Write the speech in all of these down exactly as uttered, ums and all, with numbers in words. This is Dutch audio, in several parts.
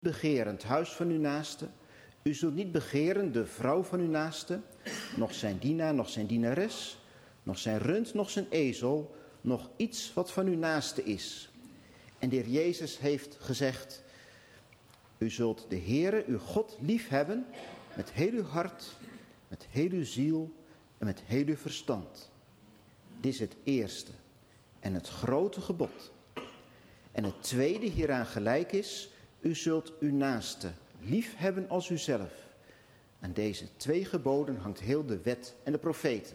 begeren het huis van uw naaste. U zult niet begeren de vrouw van uw naaste, nog zijn dienaar, nog zijn dienares, nog zijn rund, nog zijn ezel, nog iets wat van uw naaste is. En de Heer Jezus heeft gezegd, u zult de Heere, uw God, lief hebben met heel uw hart, met heel uw ziel en met heel uw verstand. Dit is het eerste en het grote gebod. En het tweede hieraan gelijk is, u zult uw naaste lief hebben als uzelf. Aan deze twee geboden hangt heel de wet en de profeten.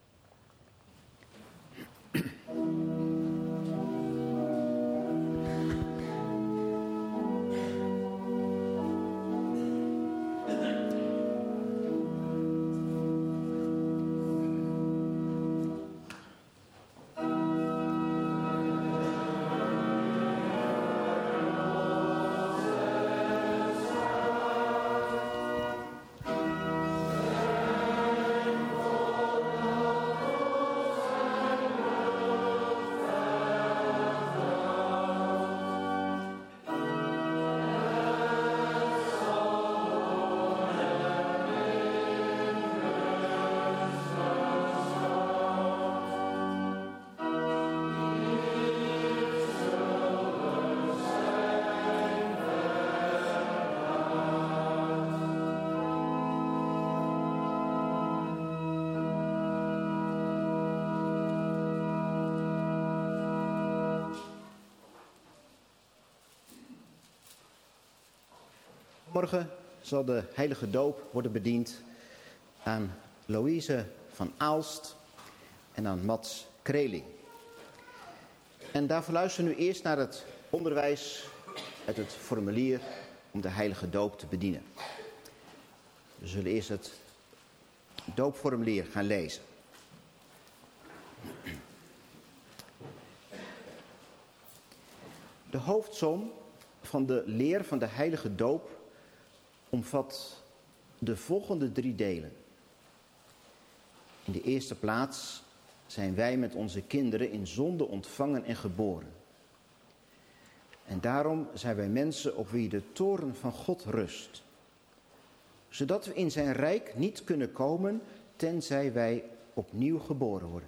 Morgen zal de heilige doop worden bediend aan Louise van Aalst en aan Mats Kreling. En daarvoor luisteren we nu eerst naar het onderwijs uit het formulier om de heilige doop te bedienen. We zullen eerst het doopformulier gaan lezen. De hoofdsom van de leer van de heilige doop omvat de volgende drie delen. In de eerste plaats zijn wij met onze kinderen in zonde ontvangen en geboren. En daarom zijn wij mensen op wie de toorn van God rust. Zodat we in zijn rijk niet kunnen komen tenzij wij opnieuw geboren worden.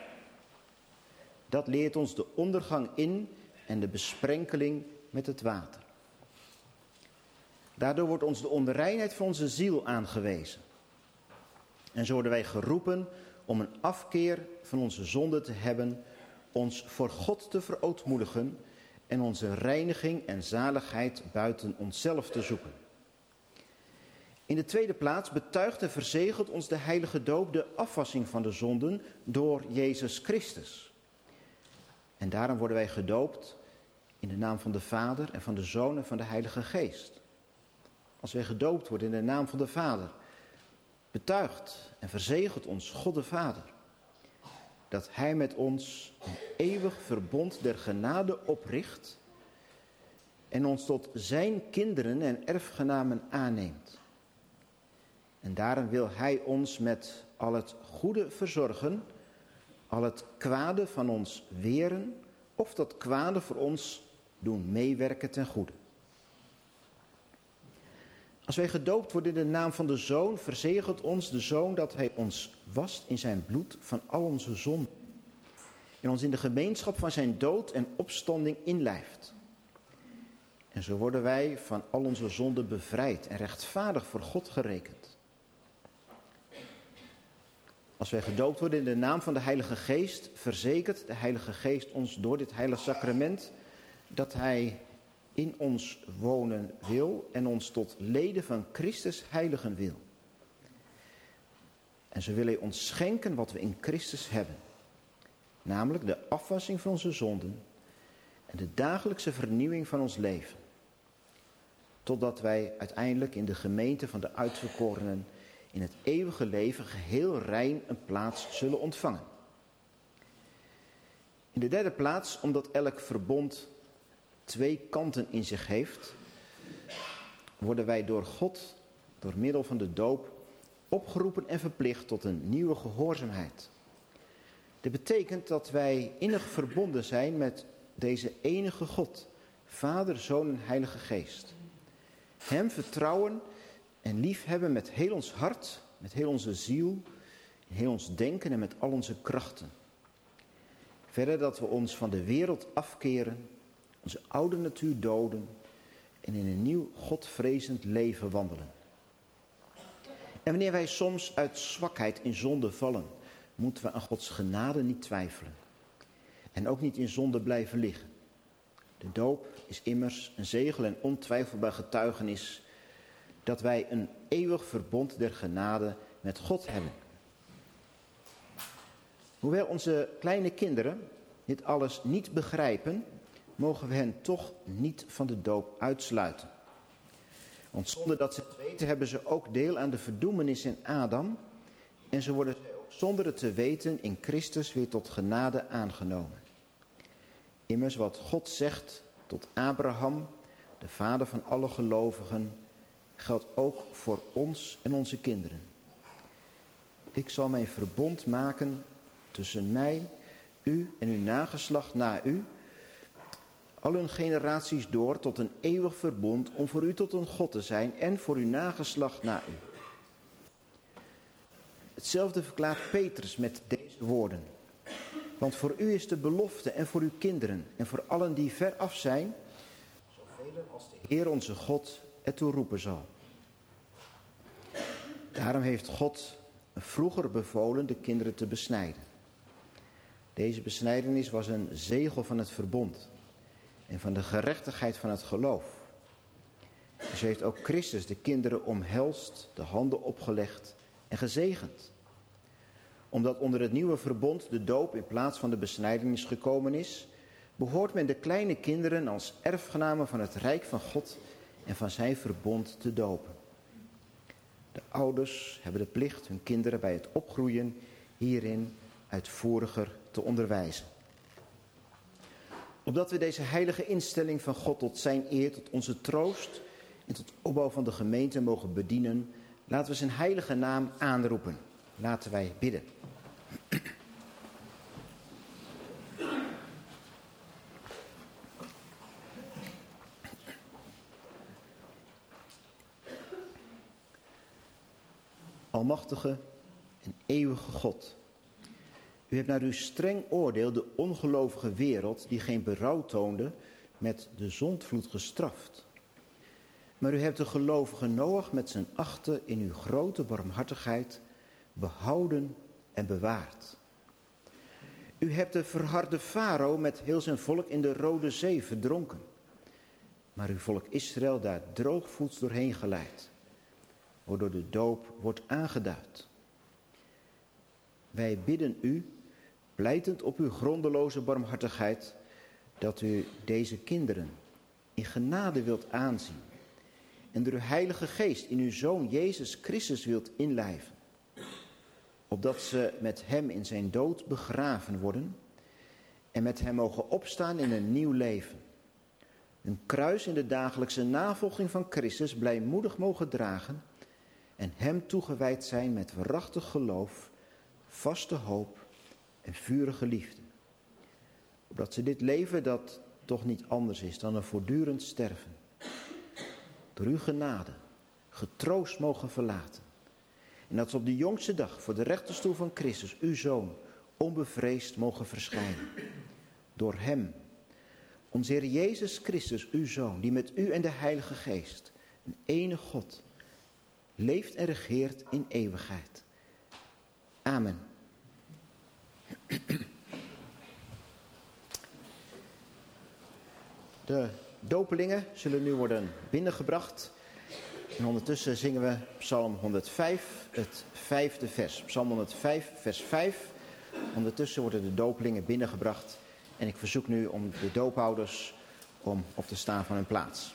Dat leert ons de ondergang in en de besprenkeling met het water. Daardoor wordt ons de onreinheid van onze ziel aangewezen. En zo worden wij geroepen om een afkeer van onze zonde te hebben, ons voor God te verootmoedigen en onze reiniging en zaligheid buiten onszelf te zoeken. In de tweede plaats betuigt en verzegelt ons de heilige doop de afwassing van de zonden door Jezus Christus. En daarom worden wij gedoopt in de naam van de Vader en van de Zoon en van de Heilige Geest. Als wij gedoopt worden in de naam van de Vader, betuigt en verzegelt ons God de Vader dat Hij met ons een eeuwig verbond der genade opricht en ons tot zijn kinderen en erfgenamen aanneemt. En daarom wil Hij ons met al het goede verzorgen, al het kwade van ons weren of dat kwade voor ons doen meewerken ten goede. Als wij gedoopt worden in de naam van de Zoon, verzegelt ons de Zoon dat Hij ons wast in zijn bloed van al onze zonden. En ons in de gemeenschap van zijn dood en opstanding inlijft. En zo worden wij van al onze zonden bevrijd en rechtvaardig voor God gerekend. Als wij gedoopt worden in de naam van de Heilige Geest, verzekert de Heilige Geest ons door dit heilige sacrament dat Hij in ons wonen wil en ons tot leden van Christus heiligen wil. En zo wil Hij ons schenken wat we in Christus hebben. Namelijk de afwassing van onze zonden en de dagelijkse vernieuwing van ons leven. Totdat wij uiteindelijk in de gemeente van de uitverkorenen in het eeuwige leven geheel rein een plaats zullen ontvangen. In de derde plaats, omdat elk verbond twee kanten in zich heeft, worden wij door God, door middel van de doop, opgeroepen en verplicht tot een nieuwe gehoorzaamheid. Dit betekent dat wij innig verbonden zijn met deze enige God, Vader, Zoon en Heilige Geest. Hem vertrouwen en liefhebben met heel ons hart, met heel onze ziel, heel ons denken en met al onze krachten. Verder dat we ons van de wereld afkeren, onze oude natuur doden en in een nieuw godvrezend leven wandelen. En wanneer wij soms uit zwakheid in zonde vallen, moeten we aan Gods genade niet twijfelen. En ook niet in zonde blijven liggen. De doop is immers een zegel en ontwijfelbaar getuigenis dat wij een eeuwig verbond der genade met God hebben. Hoewel onze kleine kinderen dit alles niet begrijpen, mogen we hen toch niet van de doop uitsluiten. Want zonder dat ze het weten, hebben ze ook deel aan de verdoemenis in Adam. En ze worden zonder het te weten in Christus weer tot genade aangenomen. Immers wat God zegt tot Abraham, de vader van alle gelovigen, geldt ook voor ons en onze kinderen. Ik zal mijn verbond maken tussen mij, u en uw nageslacht na u, al hun generaties door tot een eeuwig verbond om voor u tot een God te zijn en voor uw nageslacht na u. Hetzelfde verklaart Petrus met deze woorden. Want voor u is de belofte en voor uw kinderen en voor allen die ver af zijn, zoveel als de Heer onze God ertoe roepen zal. Daarom heeft God vroeger bevolen de kinderen te besnijden. Deze besnijdenis was een zegel van het verbond en van de gerechtigheid van het geloof. Dus heeft ook Christus de kinderen omhelst, de handen opgelegd en gezegend. Omdat onder het nieuwe verbond de doop in plaats van de besnijdenis gekomen is, behoort men de kleine kinderen als erfgenamen van het rijk van God en van zijn verbond te dopen. De ouders hebben de plicht hun kinderen bij het opgroeien hierin uitvoeriger te onderwijzen. Opdat we deze heilige instelling van God tot zijn eer, tot onze troost en tot opbouw van de gemeente mogen bedienen, laten we zijn heilige naam aanroepen. Laten wij bidden. Almachtige en eeuwige God, u hebt naar uw streng oordeel de ongelovige wereld, die geen berouw toonde, met de zondvloed gestraft. Maar u hebt de gelovige Noach met zijn achten in uw grote barmhartigheid behouden en bewaard. U hebt de verharde farao met heel zijn volk in de Rode Zee verdronken. Maar uw volk Israël daar droogvoets doorheen geleid, waardoor de doop wordt aangeduid. Wij bidden u, pleitend op uw grondeloze barmhartigheid, dat u deze kinderen in genade wilt aanzien en door uw heilige geest in uw Zoon Jezus Christus wilt inlijven, opdat ze met hem in zijn dood begraven worden en met hem mogen opstaan in een nieuw leven. Een kruis in de dagelijkse navolging van Christus blijmoedig mogen dragen en hem toegewijd zijn met waarachtig geloof, vaste hoop en vurige liefde. Opdat ze dit leven, dat toch niet anders is dan een voortdurend sterven, door uw genade getroost mogen verlaten. En dat ze op de jongste dag voor de rechterstoel van Christus, uw Zoon, onbevreesd mogen verschijnen. Door hem, onze Heer Jezus Christus, uw Zoon, die met u en de Heilige Geest, een enige God, leeft en regeert in eeuwigheid. Amen. De dopelingen zullen nu worden binnengebracht. En ondertussen zingen we Psalm honderdvijf, het vijfde vers. Psalm honderdvijf, vers vijf. Ondertussen worden de dopelingen binnengebracht. En ik verzoek nu om de doophouders om op te staan van hun plaats.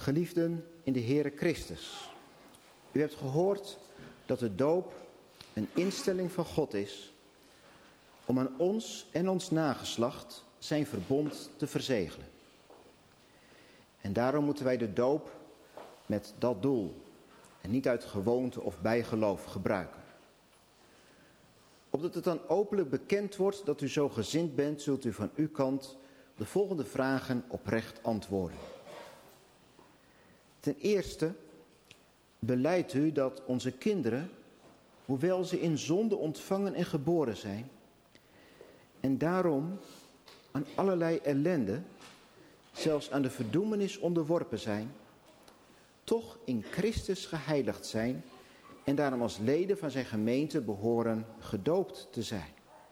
Geliefden in de Heere Christus, u hebt gehoord dat de doop een instelling van God is om aan ons en ons nageslacht zijn verbond te verzegelen. En daarom moeten wij de doop met dat doel en niet uit gewoonte of bijgeloof gebruiken. Opdat het dan openlijk bekend wordt dat u zo gezind bent, zult u van uw kant de volgende vragen oprecht antwoorden. Ten eerste belijdt u dat onze kinderen, hoewel ze in zonde ontvangen en geboren zijn, en daarom aan allerlei ellende, zelfs aan de verdoemenis onderworpen zijn, toch in Christus geheiligd zijn en daarom als leden van zijn gemeente behoren gedoopt te zijn.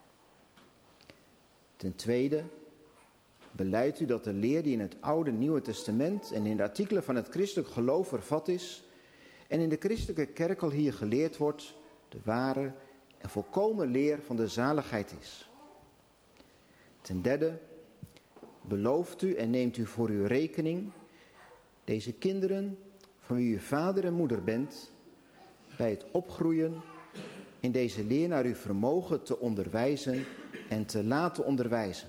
Ten tweede belijdt u dat de leer die in het Oude en Nieuwe Testament en in de artikelen van het christelijk geloof vervat is en in de christelijke kerk al hier geleerd wordt, de ware en volkomen leer van de zaligheid is. Ten derde belooft u en neemt u voor uw rekening deze kinderen, van wie u vader en moeder bent, bij het opgroeien in deze leer naar uw vermogen te onderwijzen en te laten onderwijzen.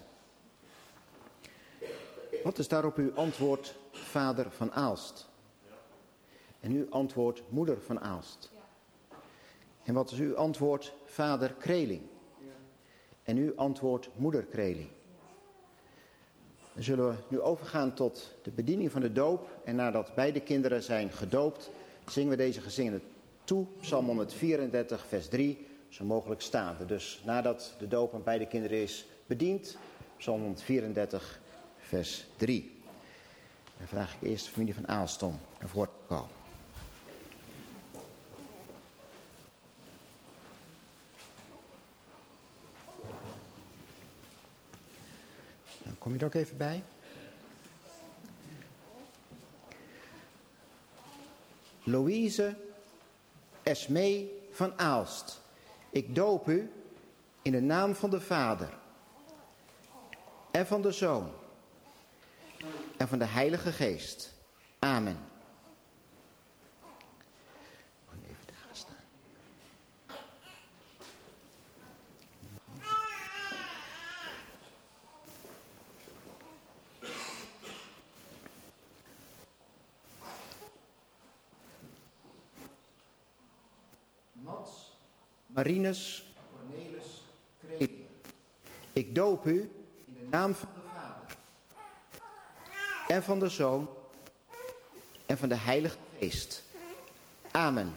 Wat is daarop uw antwoord, vader van Aalst? En uw antwoord, moeder van Aalst? En wat is uw antwoord, vader Kreling? En uw antwoord, moeder Kreling? Dan zullen we nu overgaan tot de bediening van de doop. En nadat beide kinderen zijn gedoopt, zingen we deze gezingen toe. Psalm honderdvierendertig, vers drie, zo mogelijk staande. Dus nadat de doop aan beide kinderen is bediend, Psalm honderdvierendertig, vers drie. Dan vraag ik eerst de familie van Aalst om naar voren te komen. Dan kom je er ook even bij. Louise Esmee van Aalst, ik doop u in de naam van de Vader en van de Zoon en van de Heilige Geest. Amen. Even daar gaan staan. Mats Marinus Cornelis Kreling, ik doop u in de naam van de Vader en van de Zoon en van de Heilige Geest. Amen.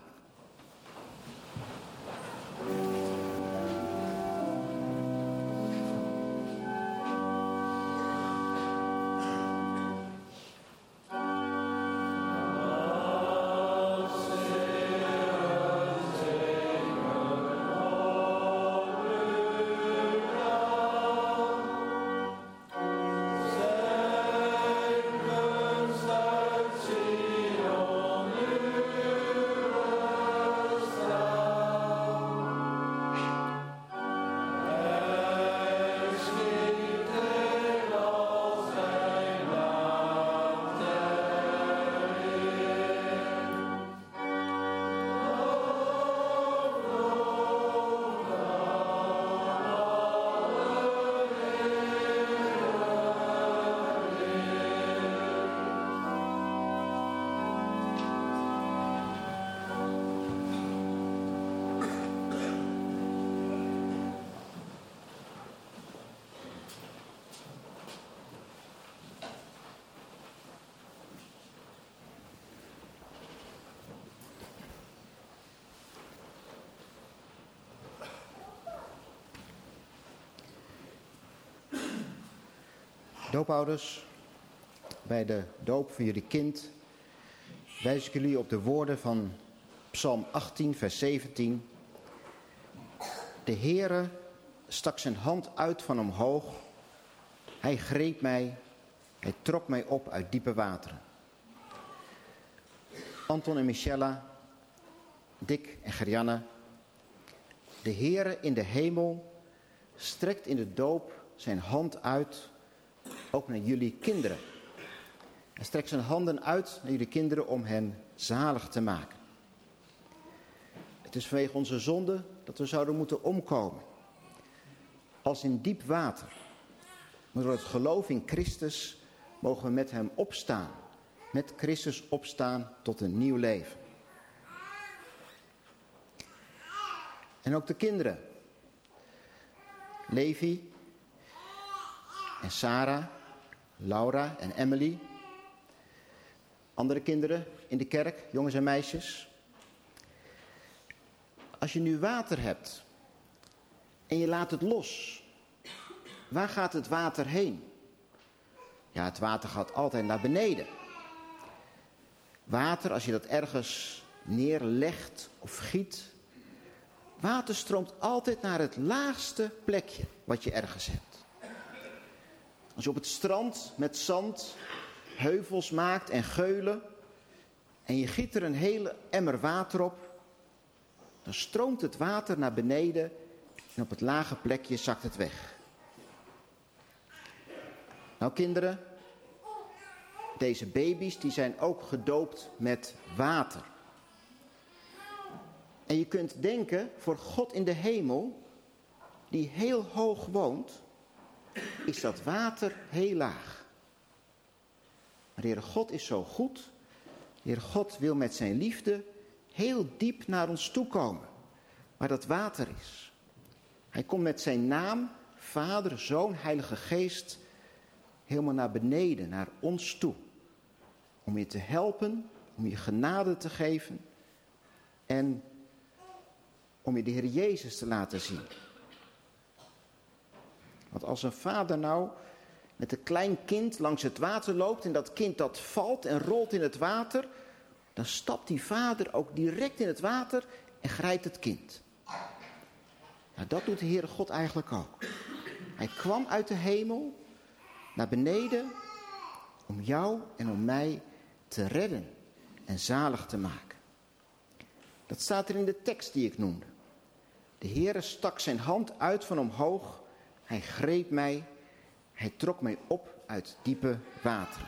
Doopouders, bij de doop van jullie kind wijs ik jullie op de woorden van Psalm achttien, vers zeventien. De Heere stak zijn hand uit van omhoog. Hij greep mij, hij trok mij op uit diepe wateren. Anton en Michella, Dick en Gerjanne. De Heere in de hemel strekt in de doop zijn hand uit, ook naar jullie kinderen. Hij strekt zijn handen uit naar jullie kinderen om hen zalig te maken. Het is vanwege onze zonde dat we zouden moeten omkomen. Als in diep water. Maar door het geloof in Christus mogen we met hem opstaan. Met Christus opstaan tot een nieuw leven. En ook de kinderen. Levi en Sarah, Laura en Emily. Andere kinderen in de kerk, jongens en meisjes. Als je nu water hebt en je laat het los, waar gaat het water heen? Ja, het water gaat altijd naar beneden. Water, als je dat ergens neerlegt of giet, water stroomt altijd naar het laagste plekje wat je ergens hebt. Als je op het strand met zand heuvels maakt en geulen en je giet er een hele emmer water op, dan stroomt het water naar beneden en op het lage plekje zakt het weg. Nou kinderen, deze baby's die zijn ook gedoopt met water. En je kunt denken, voor God in de hemel, die heel hoog woont, is dat water heel laag. Maar de Heere God is zo goed. De Heere God wil met zijn liefde heel diep naar ons toe komen, waar dat water is. Hij komt met zijn naam, Vader, Zoon, Heilige Geest, helemaal naar beneden, naar ons toe. Om je te helpen, om je genade te geven en om je de Heer Jezus te laten zien. Want als een vader nou met een klein kind langs het water loopt en dat kind dat valt en rolt in het water, dan stapt die vader ook direct in het water en grijpt het kind. Nou, dat doet de Heere God eigenlijk ook. Hij kwam uit de hemel naar beneden om jou en om mij te redden en zalig te maken. Dat staat er in de tekst die ik noemde. De Heere stak zijn hand uit van omhoog. Hij greep mij. Hij trok mij op uit diepe wateren.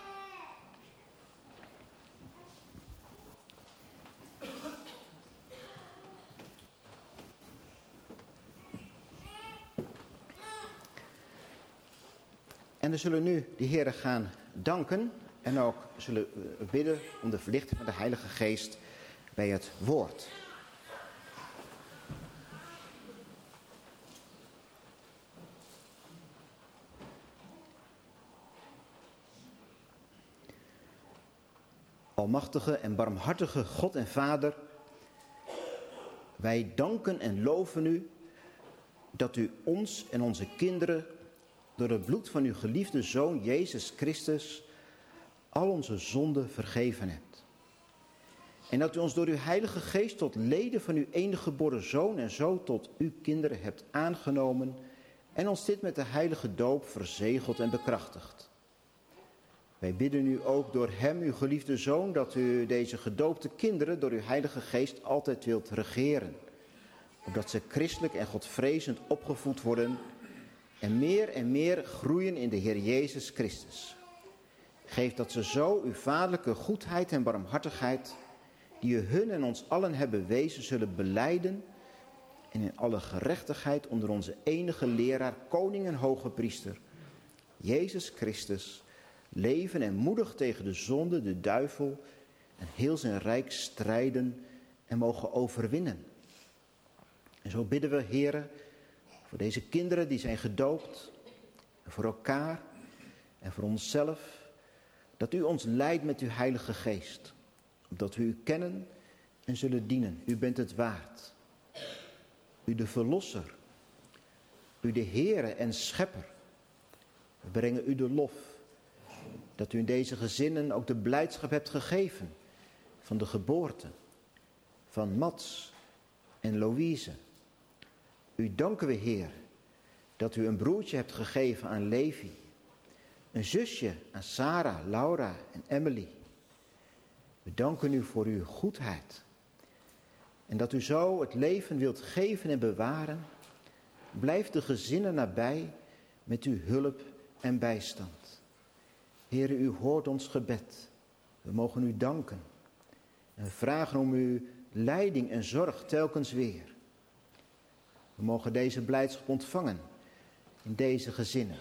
En we zullen nu de Heere gaan danken en ook zullen we bidden om de verlichting van de Heilige Geest bij het woord. Almachtige en barmhartige God en Vader, wij danken en loven u dat u ons en onze kinderen door het bloed van uw geliefde Zoon Jezus Christus al onze zonden vergeven hebt. En dat u ons door uw Heilige Geest tot leden van uw enige geboren Zoon en zo tot uw kinderen hebt aangenomen en ons dit met de heilige doop verzegeld en bekrachtigd. Wij bidden u ook door hem, uw geliefde Zoon, dat u deze gedoopte kinderen door uw Heilige Geest altijd wilt regeren. Opdat ze christelijk en godvrezend opgevoed worden en meer en meer groeien in de Heer Jezus Christus. Geef dat ze zo uw vaderlijke goedheid en barmhartigheid, die u hun en ons allen hebben bewezen, zullen belijden en in alle gerechtigheid onder onze enige leraar, koning en hoge priester, Jezus Christus, leven en moedig tegen de zonde, de duivel en heel zijn rijk strijden en mogen overwinnen. En zo bidden we, Heere, voor deze kinderen die zijn gedoopt, en voor elkaar en voor onszelf, dat u ons leidt met uw Heilige Geest, opdat we u kennen en zullen dienen. U bent het waard. U de Verlosser, u de Heere en Schepper. We brengen u de lof, dat u in deze gezinnen ook de blijdschap hebt gegeven van de geboorte van Mats en Louise. U danken we, Heer, dat u een broertje hebt gegeven aan Levi, een zusje aan Sarah, Laura en Emily. We danken u voor uw goedheid en dat u zo het leven wilt geven en bewaren. Blijf de gezinnen nabij met uw hulp en bijstand. Heere, u hoort ons gebed. We mogen u danken. En we vragen om uw leiding en zorg telkens weer. We mogen deze blijdschap ontvangen in deze gezinnen.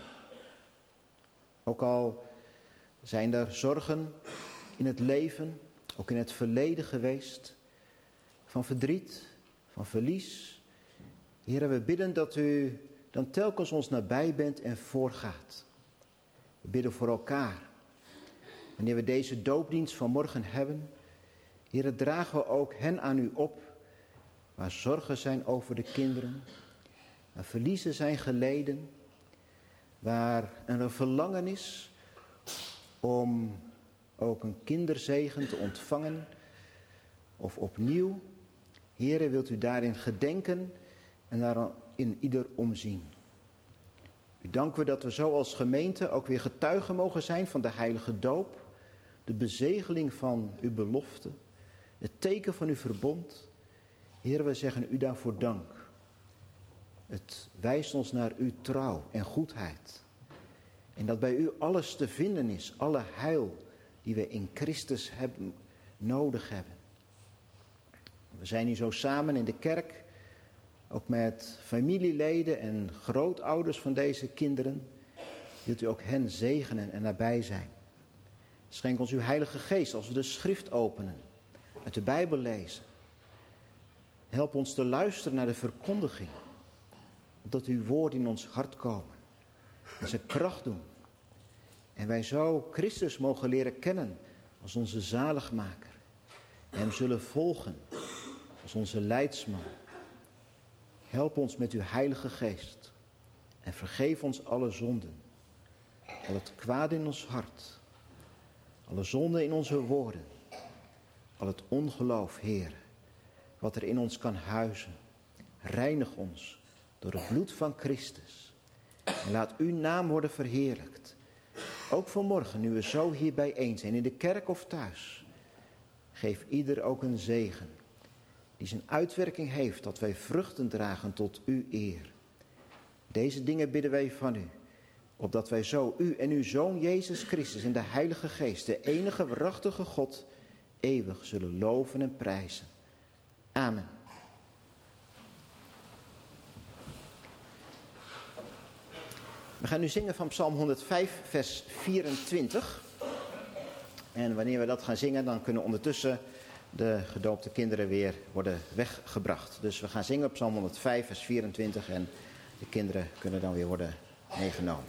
Ook al zijn er zorgen in het leven, ook in het verleden geweest, van verdriet, van verlies. Heere, we bidden dat u dan telkens ons nabij bent en voorgaat. We bidden voor elkaar. Wanneer we deze doopdienst van morgen hebben, Heere, dragen we ook hen aan u op, waar zorgen zijn over de kinderen, waar verliezen zijn geleden, waar er een verlangen is om ook een kinderzegen te ontvangen of opnieuw. Heere, wilt u daarin gedenken en daarin ieder omzien. U danken we dat we zo als gemeente ook weer getuigen mogen zijn van de heilige doop, de bezegeling van uw belofte, het teken van uw verbond. Heere, we zeggen u daarvoor dank. Het wijst ons naar uw trouw en goedheid. En dat bij u alles te vinden is, alle heil die we in Christus hebben, nodig hebben. We zijn hier zo samen in de kerk, ook met familieleden en grootouders van deze kinderen. Wilt u ook hen zegenen en nabij zijn. Schenk ons uw heilige geest als we de schrift openen, uit de Bijbel lezen. Help ons te luisteren naar de verkondiging, opdat uw woorden in ons hart komen en ze kracht doen. En wij zo Christus mogen leren kennen als onze zaligmaker. En hem zullen volgen als onze leidsman. Help ons met uw heilige geest. En vergeef ons alle zonden. Al het kwaad in ons hart. Alle zonden in onze woorden. Al het ongeloof, Heer. Wat er in ons kan huizen. Reinig ons door het bloed van Christus. En laat uw naam worden verheerlijkt. Ook vanmorgen, nu we zo hier bijeen zijn, in de kerk of thuis. Geef ieder ook een zegen. Die zijn uitwerking heeft, dat wij vruchten dragen tot uw eer. Deze dingen bidden wij van u. Opdat wij zo u en uw Zoon Jezus Christus en de Heilige Geest, de enige waarachtige God, eeuwig zullen loven en prijzen. Amen. We gaan nu zingen van Psalm honderdvijf, vers vierentwintig. En wanneer we dat gaan zingen, dan kunnen ondertussen de gedoopte kinderen weer worden weggebracht. Dus we gaan zingen op Psalm honderdvijf, vers vierentwintig en de kinderen kunnen dan weer worden meegenomen.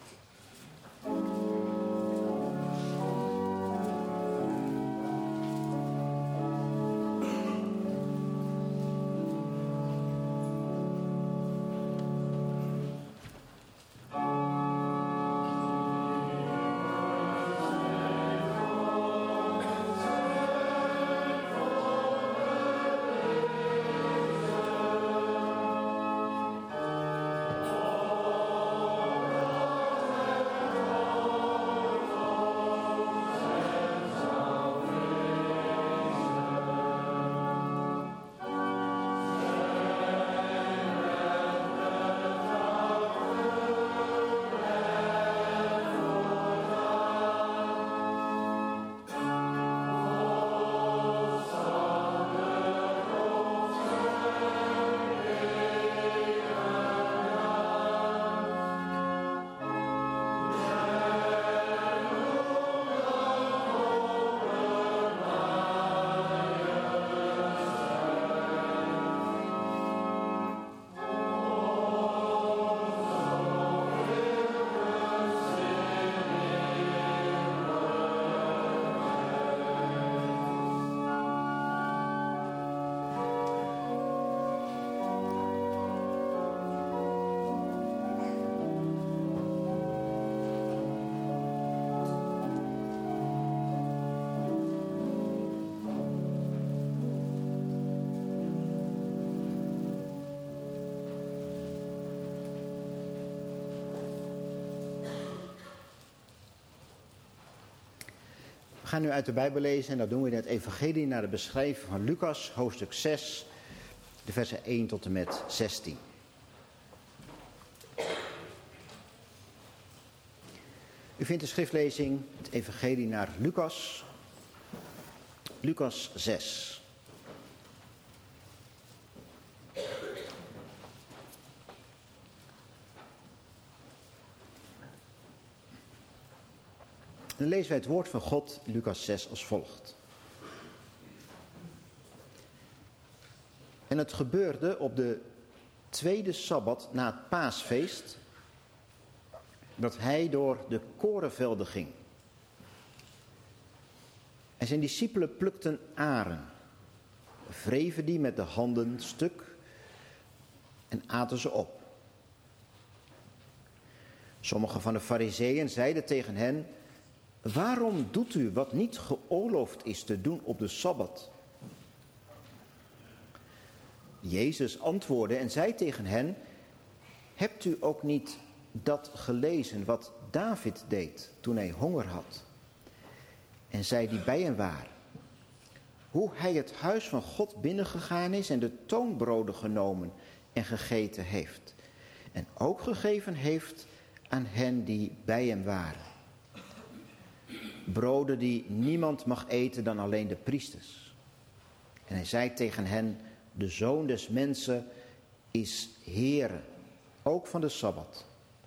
We gaan nu uit de Bijbel lezen en dat doen we in het Evangelie naar de beschrijving van Lucas, hoofdstuk zes, de versen één tot en met zestien. U vindt de schriftlezing, het evangelie naar Lucas, Lucas zes. Dan lezen wij het woord van God, Lucas zes, als volgt. En het gebeurde op de tweede sabbat na het paasfeest, dat hij door de korenvelden ging. En zijn discipelen plukten aren, wreven die met de handen stuk en aten ze op. Sommigen van de Farizeeën zeiden tegen hen: waarom doet u wat niet geoorloofd is te doen op de Sabbat? Jezus antwoordde en zei tegen hen: hebt u ook niet dat gelezen wat David deed toen hij honger had? En zij die bij hem waren, hoe hij het huis van God binnengegaan is en de toonbroden genomen en gegeten heeft. En ook gegeven heeft aan hen die bij hem waren. Broden die niemand mag eten dan alleen de priesters. En hij zei tegen hen: de Zoon des Mensen is Heere, ook van de Sabbat.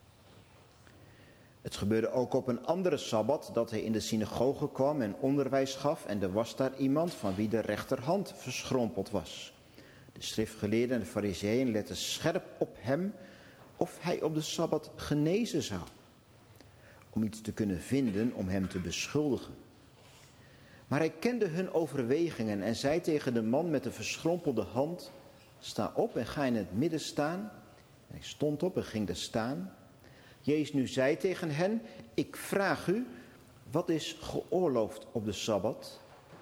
Het gebeurde ook op een andere Sabbat dat hij in de synagoge kwam en onderwijs gaf. En er was daar iemand van wie de rechterhand verschrompeld was. De schriftgeleerden en de Farizeeën letten scherp op hem of hij op de Sabbat genezen zou. Om iets te kunnen vinden om hem te beschuldigen. Maar hij kende hun overwegingen en zei tegen de man met de verschrompelde hand: sta op en ga in het midden staan. En hij stond op en ging daar staan. Jezus nu zei tegen hen: ik vraag u, wat is geoorloofd op de Sabbat?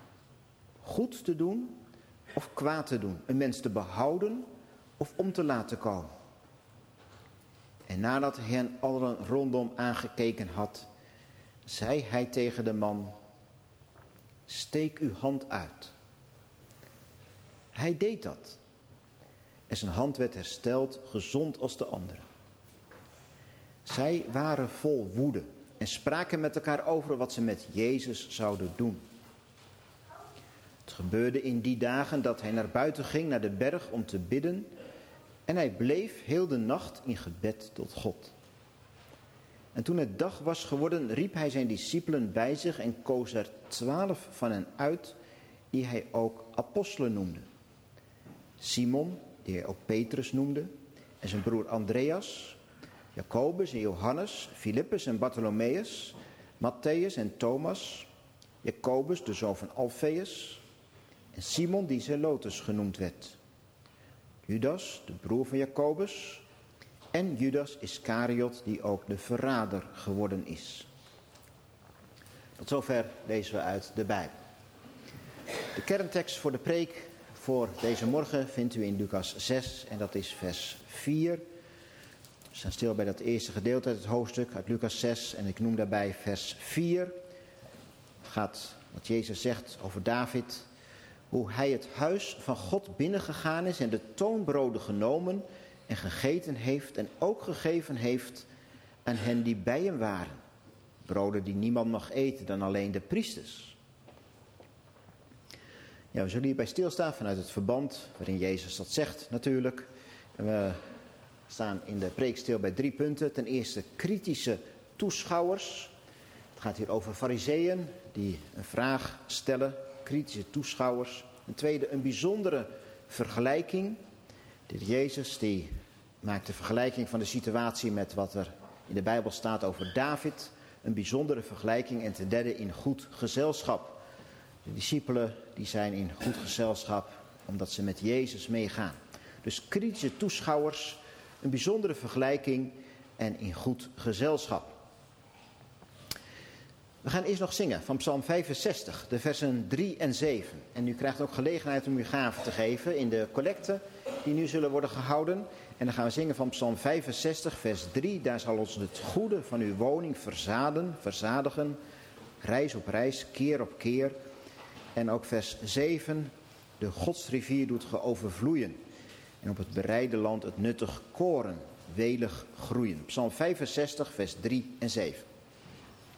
Goed te doen of kwaad te doen? Een mens te behouden of om te laten komen? En nadat hij hen allen rondom aangekeken had, zei hij tegen de man: steek uw hand uit. Hij deed dat. En zijn hand werd hersteld, gezond als de andere. Zij waren vol woede en spraken met elkaar over wat ze met Jezus zouden doen. Het gebeurde in die dagen dat hij naar buiten ging, naar de berg, om te bidden. En hij bleef heel de nacht in gebed tot God. En toen het dag was geworden, riep hij zijn discipelen bij zich en koos er twaalf van hen uit, die hij ook apostelen noemde. Simon, die hij ook Petrus noemde, en zijn broer Andreas, Jacobus en Johannes, Filippus en Bartholomeus, Matthäus en Thomas, Jacobus, de zoon van Alfeus, en Simon, die Zelotes genoemd werd, Judas, de broer van Jacobus, en Judas Iscariot, die ook de verrader geworden is. Tot zover lezen we uit de Bijbel. De kerntekst voor de preek voor deze morgen vindt u in Lucas zes en dat is vers vier. We staan stil bij dat eerste gedeelte uit het hoofdstuk uit Lucas zes en ik noem daarbij vers vier. Het gaat wat Jezus zegt over David, hoe hij het huis van God binnengegaan is en de toonbroden genomen en gegeten heeft en ook gegeven heeft aan hen die bij hem waren. Broden die niemand mag eten dan alleen de priesters. Ja, we zullen hierbij stilstaan vanuit het verband waarin Jezus dat zegt natuurlijk. En we staan in de preek stil bij drie punten. Ten eerste kritische toeschouwers. Het gaat hier over Farizeeën die een vraag stellen. Kritische toeschouwers. Ten tweede een bijzondere vergelijking. De Jezus die maakt de vergelijking van de situatie met wat er in de Bijbel staat over David. Een bijzondere vergelijking. En ten derde in goed gezelschap. De discipelen die zijn in goed gezelschap omdat ze met Jezus meegaan. Dus kritische toeschouwers, een bijzondere vergelijking en in goed gezelschap. We gaan eerst nog zingen van Psalm vijfenzestig, de versen drie en zeven. En u krijgt ook gelegenheid om uw gave te geven in de collecten die nu zullen worden gehouden. En dan gaan we zingen van Psalm vijfenzestig, vers drie. Daar zal ons het goede van uw woning verzaden, verzadigen, reis op reis, keer op keer. En ook vers zeven, de godsrivier doet ge overvloeien. En op het bereide land het nuttig koren, welig groeien. Psalm vijfenzestig, vers drie en zeven.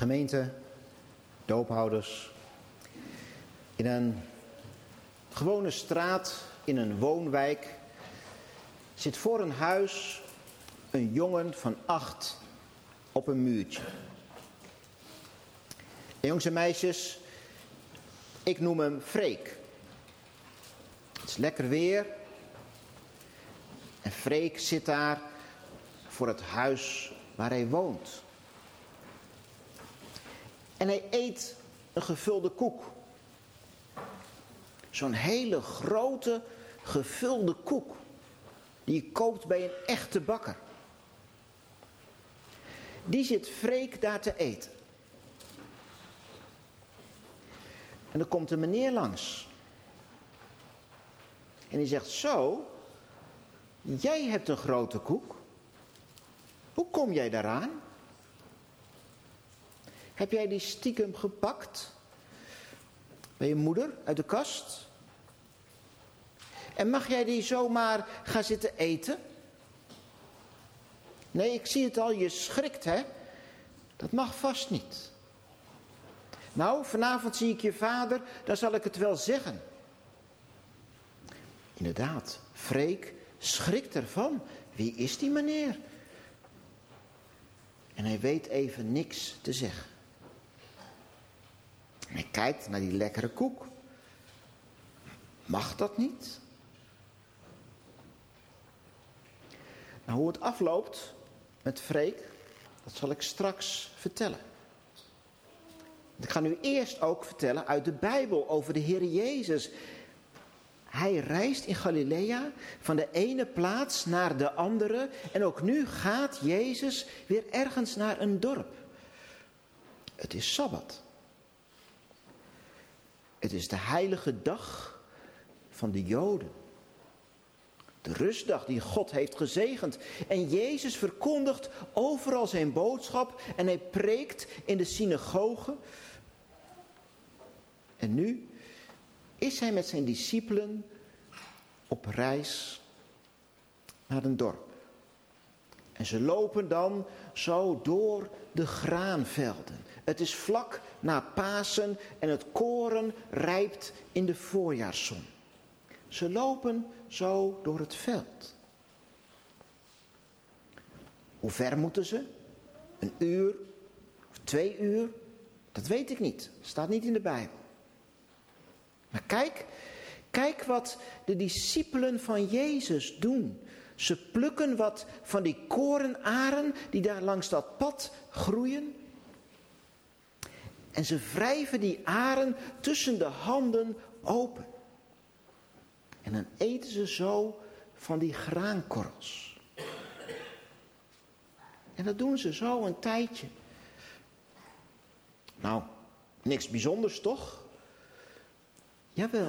Gemeente, doophouders. In een gewone straat, in een woonwijk, zit voor een huis een jongen van acht op een muurtje. En jongens en meisjes, ik noem hem Freek. Het is lekker weer. En Freek zit daar voor het huis waar hij woont. En hij eet een gevulde koek. Zo'n hele grote gevulde koek. Die je koopt bij een echte bakker. Die zit Freek daar te eten. En dan komt een meneer langs. En die zegt, zo, jij hebt een grote koek. Hoe kom jij daaraan? Heb jij die stiekem gepakt bij je moeder uit de kast? En mag jij die zomaar gaan zitten eten? Nee, ik zie het al, je schrikt, hè? Dat mag vast niet. Nou, vanavond zie ik je vader, dan zal ik het wel zeggen. Inderdaad, Freek schrikt ervan. Wie is die meneer? En hij weet even niks te zeggen. En hij kijkt naar die lekkere koek. Mag dat niet? Nou, hoe het afloopt met Freek, dat zal ik straks vertellen. Ik ga nu eerst ook vertellen uit de Bijbel over de Heer Jezus. Hij reist in Galilea van de ene plaats naar de andere. En ook nu gaat Jezus weer ergens naar een dorp. Het is Sabbat. Het is de heilige dag van de Joden. De rustdag die God heeft gezegend. En Jezus verkondigt overal zijn boodschap. En hij preekt in de synagoge. En nu is hij met zijn discipelen op reis naar een dorp. En ze lopen dan zo door de graanvelden. Het is vlak na Pasen en het koren rijpt in de voorjaarszon. Ze lopen zo door het veld. Hoe ver moeten ze? Een uur of twee uur? Dat weet ik niet. Staat niet in de Bijbel. Maar kijk, kijk wat de discipelen van Jezus doen. Ze plukken wat van die korenaren die daar langs dat pad groeien. En ze wrijven die aren tussen de handen open. En dan eten ze zo van die graankorrels. En dat doen ze zo een tijdje. Nou, niks bijzonders toch? Jawel.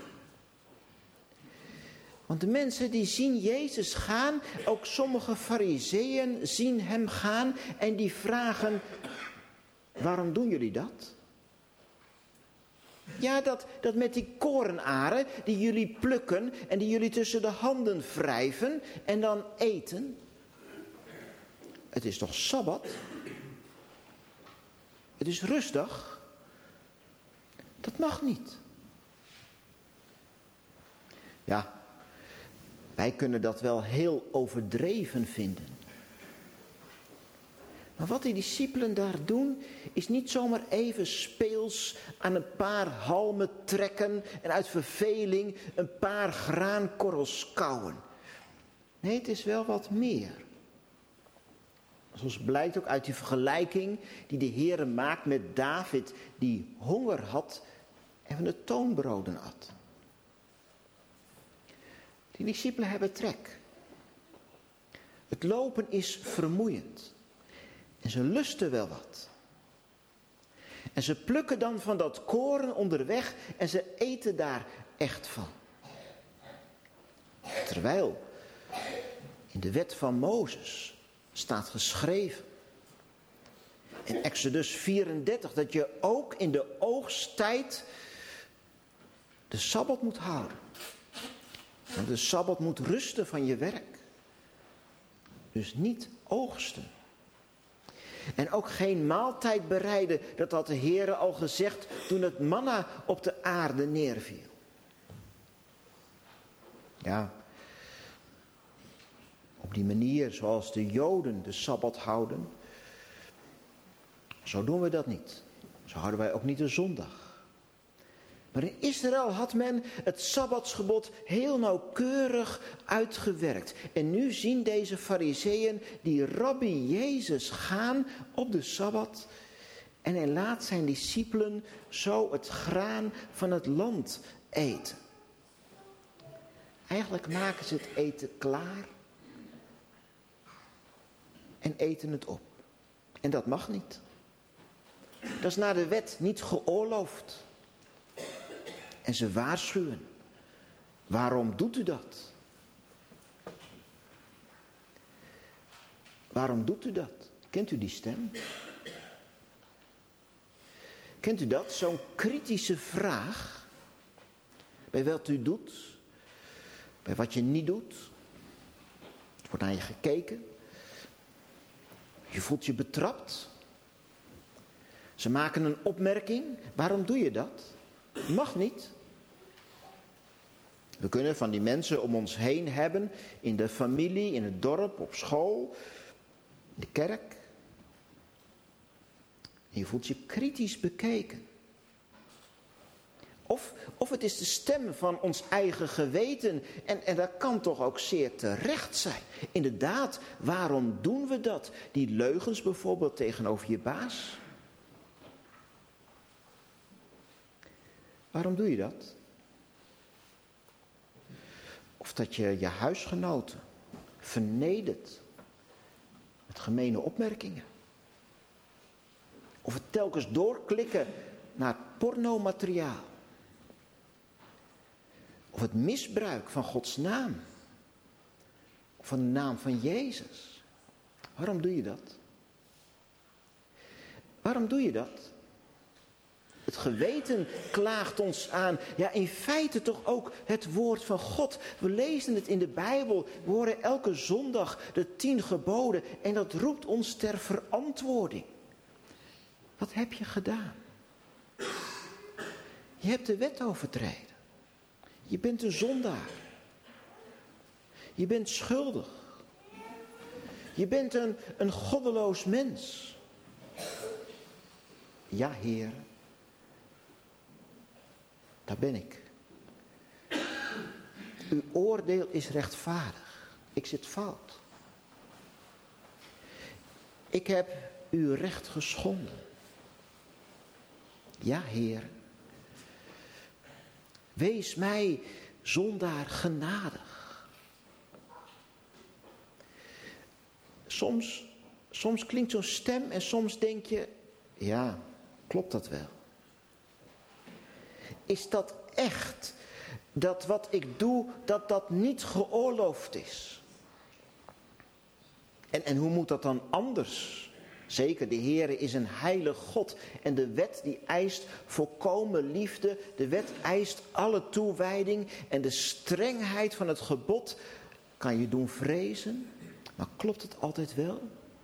Want de mensen die zien Jezus gaan, ook sommige farizeeën zien hem gaan en die vragen, waarom doen jullie dat? Ja, dat, dat met die korenaren die jullie plukken en die jullie tussen de handen wrijven en dan eten. Het is toch Sabbat? Het is rustdag? Dat mag niet. Ja, wij kunnen dat wel heel overdreven vinden. Maar wat die discipelen daar doen, is niet zomaar even speels aan een paar halmen trekken en uit verveling een paar graankorrels kauwen. Nee, het is wel wat meer. Zoals blijkt ook uit die vergelijking die de Heere maakt met David, die honger had en van de toonbroden at. Die discipelen hebben trek. Het lopen is vermoeiend. En ze lusten wel wat. En ze plukken dan van dat koren onderweg en ze eten daar echt van. Terwijl in de wet van Mozes staat geschreven, in Exodus vierendertig, dat je ook in de oogsttijd de Sabbat moet houden. Want de Sabbat moet rusten van je werk. Dus niet oogsten. En ook geen maaltijd bereiden, dat had de Heere al gezegd toen het manna op de aarde neerviel. Ja, op die manier zoals de Joden de Sabbat houden, zo doen we dat niet. Zo houden wij ook niet de zondag. Maar in Israël had men het Sabbatsgebod heel nauwkeurig uitgewerkt. En nu zien deze fariseeën die Rabbi Jezus gaan op de Sabbat. En hij laat zijn discipelen zo het graan van het land eten. Eigenlijk maken ze het eten klaar. En eten het op. En dat mag niet. Dat is naar de wet niet geoorloofd. En ze waarschuwen. Waarom doet u dat? Waarom doet u dat? Kent u die stem? Kent u dat? Zo'n kritische vraag. Bij wat u doet. Bij wat je niet doet. Er wordt naar je gekeken. Je voelt je betrapt. Ze maken een opmerking. Waarom doe je dat? Mag niet. We kunnen van die mensen om ons heen hebben. In de familie, in het dorp, op school. In de kerk. En je voelt je kritisch bekeken. Of, of het is de stem van ons eigen geweten. En, en dat kan toch ook zeer terecht zijn. Inderdaad, waarom doen we dat? Die leugens bijvoorbeeld tegenover je baas. Waarom doe je dat? Of dat je je huisgenoten vernedert met gemene opmerkingen. Of het telkens doorklikken naar pornomateriaal. Of het misbruik van Gods naam. Of van de naam van Jezus. Waarom doe je dat? Waarom doe je dat? Het geweten klaagt ons aan. Ja, in feite toch ook het woord van God. We lezen het in de Bijbel. We horen elke zondag de tien geboden. En dat roept ons ter verantwoording. Wat heb je gedaan? Je hebt de wet overtreden. Je bent een zondaar. Je bent schuldig. Je bent een, een goddeloos mens. Ja, Heer. Daar ben ik. Uw oordeel is rechtvaardig. Ik zit fout. Ik heb uw recht geschonden. Ja, Heer. Wees mij, zondaar, genadig. Soms, soms klinkt zo'n stem en soms denk je, ja, klopt dat wel? Is dat echt, dat wat ik doe, dat dat niet geoorloofd is? En, en hoe moet dat dan anders? Zeker, de Heere is een heilig God. En de wet die eist volkomen liefde. De wet eist alle toewijding. En de strengheid van het gebod kan je doen vrezen. Maar klopt het altijd wel?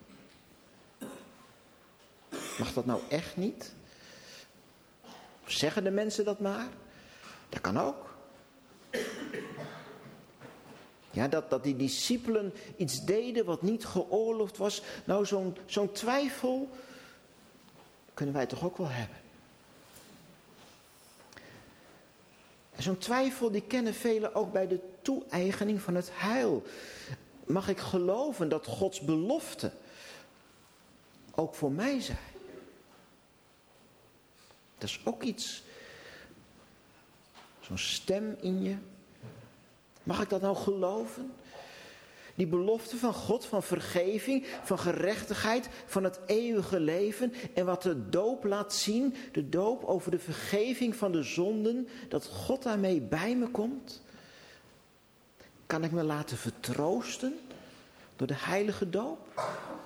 Mag dat nou echt niet? Of zeggen de mensen dat maar? Dat kan ook. Ja, dat, dat die discipelen iets deden wat niet geoorloofd was. Nou, zo'n, zo'n twijfel kunnen wij toch ook wel hebben. En zo'n twijfel die kennen velen ook bij de toe-eigening van het heil. Mag ik geloven dat Gods beloften ook voor mij zijn? Dat is ook iets. Zo'n stem in je. Mag ik dat nou geloven? Die belofte van God, van vergeving, van gerechtigheid, van het eeuwige leven. En wat de doop laat zien, de doop over de vergeving van de zonden, dat God daarmee bij me komt. Kan ik me laten vertroosten door de heilige doop?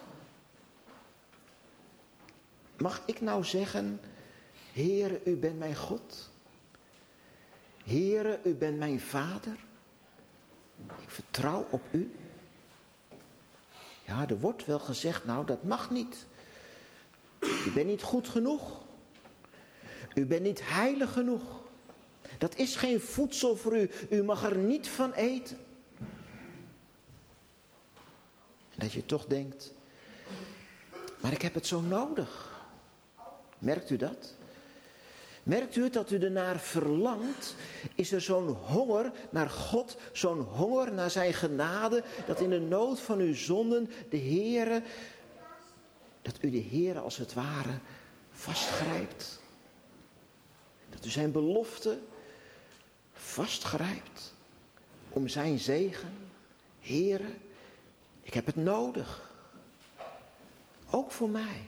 Mag ik nou zeggen, Heere, u bent mijn God. Heere, u bent mijn Vader. Ik vertrouw op u. Ja, er wordt wel gezegd, nou dat mag niet. U bent niet goed genoeg. U bent niet heilig genoeg. Dat is geen voedsel voor u. U mag er niet van eten. En dat je toch denkt, maar ik heb het zo nodig. Merkt u dat? Merkt u het dat u ernaar verlangt? Is er zo'n honger naar God, zo'n honger naar zijn genade, dat in de nood van uw zonden de Heere, dat u de Heere als het ware vastgrijpt? Dat u zijn belofte vastgrijpt om zijn zegen? Heere, ik heb het nodig. Ook voor mij.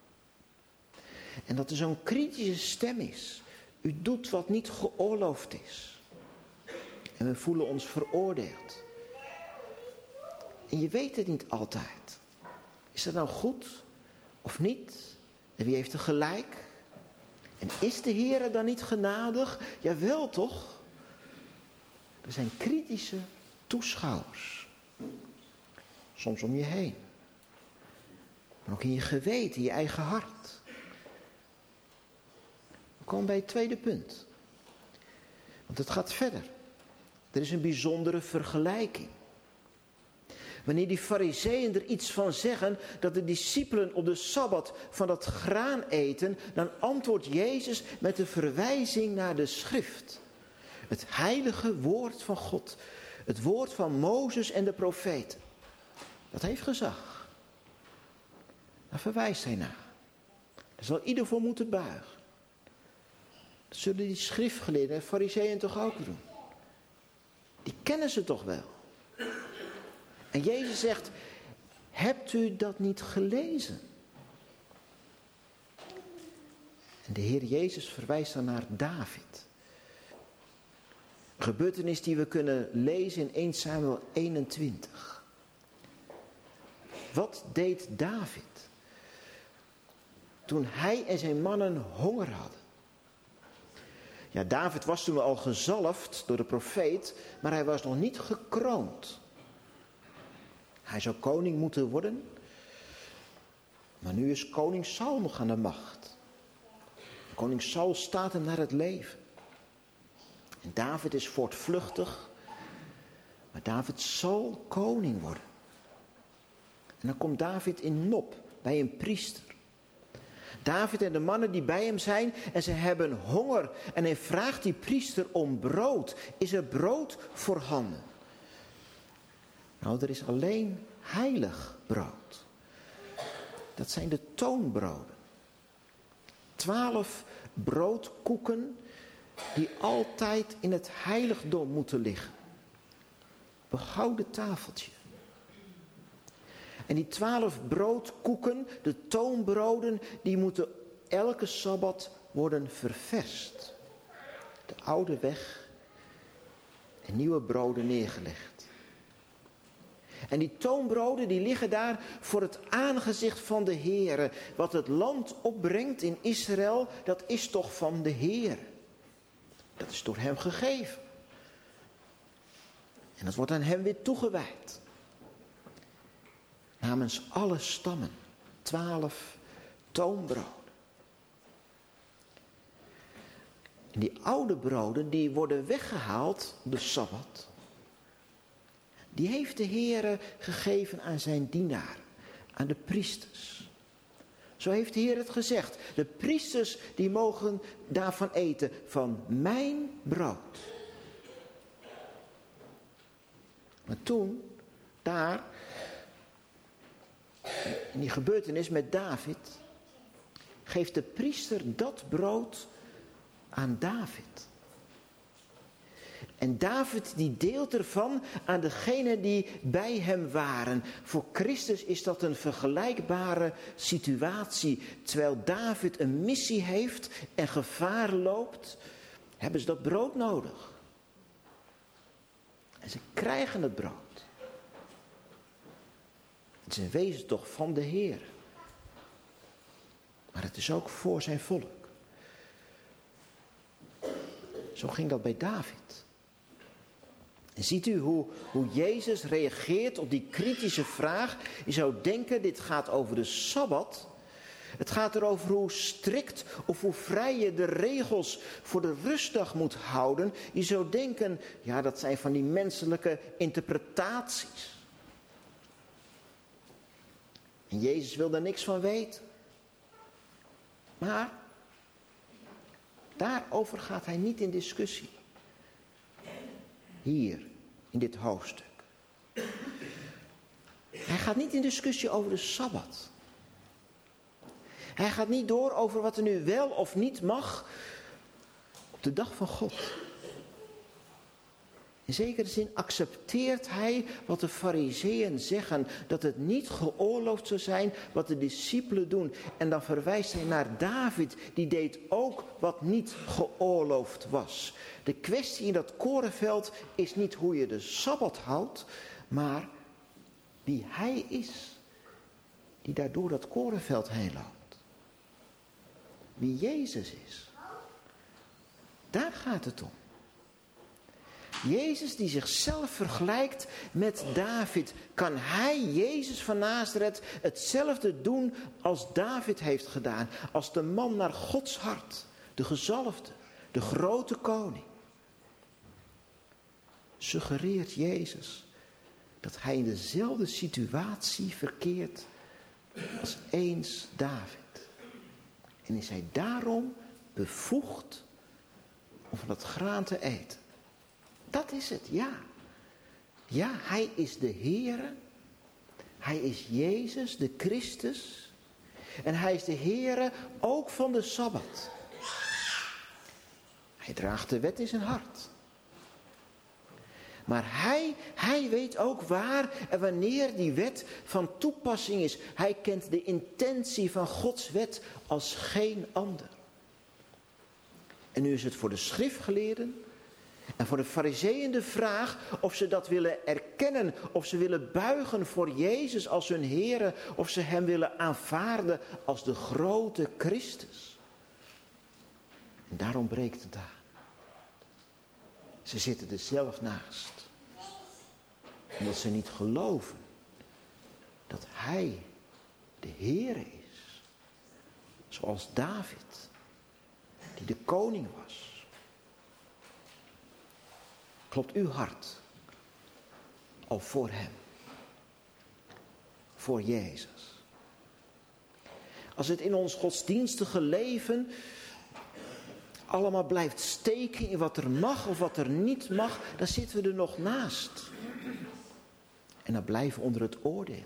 En dat er zo'n kritische stem is. U doet wat niet geoorloofd is. En we voelen ons veroordeeld. En je weet het niet altijd. Is dat nou goed of niet? En wie heeft er gelijk? En is de Heere dan niet genadig? Jawel toch? Er zijn kritische toeschouwers. Soms om je heen. Maar ook in je geweten, in je eigen hart. We komen bij het tweede punt. Want het gaat verder. Er is een bijzondere vergelijking. Wanneer die farizeeën er iets van zeggen dat de discipelen op de Sabbat van dat graan eten, dan antwoordt Jezus met een verwijzing naar de schrift. Het heilige woord van God. Het woord van Mozes en de profeten. Dat heeft gezag. Daar verwijst hij naar. Daar zal ieder voor moeten buigen. Dat zullen die schriftgeleerden en farizeeën toch ook doen. Die kennen ze toch wel. En Jezus zegt, hebt u dat niet gelezen? En de Heer Jezus verwijst dan naar David. Een gebeurtenis die we kunnen lezen in eerste Samuel eenentwintig. Wat deed David toen hij en zijn mannen honger hadden? Ja, David was toen al gezalfd door de profeet, maar hij was nog niet gekroond. Hij zou koning moeten worden, maar nu is koning Saul nog aan de macht. Koning Saul staat hem naar het leven. En David is voortvluchtig, maar David zal koning worden. En dan komt David in Nob, bij een priester. David en de mannen die bij hem zijn en ze hebben honger. En hij vraagt die priester om brood. Is er brood voorhanden? Nou, er is alleen heilig brood. Dat zijn de toonbroden. Twaalf broodkoeken die altijd in het heiligdom moeten liggen. Behouden tafeltje. En die twaalf broodkoeken, de toonbroden, die moeten elke Sabbat worden ververst. De oude weg en nieuwe broden neergelegd. En die toonbroden die liggen daar voor het aangezicht van de Heere. Wat het land opbrengt in Israël, dat is toch van de Heere. Dat is door hem gegeven. En dat wordt aan hem weer toegewijd. Namens alle stammen. Twaalf toonbroden. En die oude broden die worden weggehaald op de Sabbat. Die heeft de Heere gegeven aan zijn dienaar. Aan de priesters. Zo heeft de Heer het gezegd. De priesters die mogen daarvan eten. Van mijn brood. Maar toen, daar, in die gebeurtenis met David, geeft de priester dat brood aan David. En David die deelt ervan aan degenen die bij hem waren. Voor Christus is dat een vergelijkbare situatie. Terwijl David een missie heeft en gevaar loopt, hebben ze dat brood nodig. En ze krijgen het brood. Het is een wezen toch van de Heer. Maar het is ook voor zijn volk. Zo ging dat bij David. En ziet u hoe, hoe Jezus reageert op die kritische vraag. Je zou denken, dit gaat over de Sabbat. Het gaat erover hoe strikt of hoe vrij je de regels voor de rustdag moet houden. Je zou denken, ja, dat zijn van die menselijke interpretaties. En Jezus wil daar niks van weten. Maar daarover gaat hij niet in discussie. Hier, in dit hoofdstuk. Hij gaat niet in discussie over de Sabbat. Hij gaat niet door over wat er nu wel of niet mag op de dag van God. In zekere zin accepteert hij wat de Farizeeën zeggen, dat het niet geoorloofd zou zijn wat de discipelen doen. En dan verwijst hij naar David, die deed ook wat niet geoorloofd was. De kwestie in dat korenveld is niet hoe je de Sabbat houdt, maar wie hij is, die daar door dat korenveld heen loopt. Wie Jezus is. Daar gaat het om. Jezus die zichzelf vergelijkt met David. Kan hij, Jezus van Nazareth, hetzelfde doen als David heeft gedaan. Als de man naar Gods hart. De gezalfde. De grote koning. Suggereert Jezus dat hij in dezelfde situatie verkeert als eens David. En is hij daarom bevoegd om van het graan te eten. Dat is het, ja. Ja, hij is de Heere. Hij is Jezus, de Christus. En hij is de Heere ook van de Sabbat. Hij draagt de wet in zijn hart. Maar hij, hij weet ook waar en wanneer die wet van toepassing is. Hij kent de intentie van Gods wet als geen ander. En nu is het voor de schriftgeleerden en voor de Farizeeën de vraag of ze dat willen erkennen, of ze willen buigen voor Jezus als hun Heere, of ze hem willen aanvaarden als de grote Christus. En daarom breekt het daar. Ze zitten er zelf naast. Omdat ze niet geloven dat hij de Heere is. Zoals David, die de koning was. Klopt uw hart al voor hem? Voor Jezus? Als het in ons godsdienstige leven allemaal blijft steken in wat er mag of wat er niet mag, dan zitten we er nog naast. En dan blijven we onder het oordeel.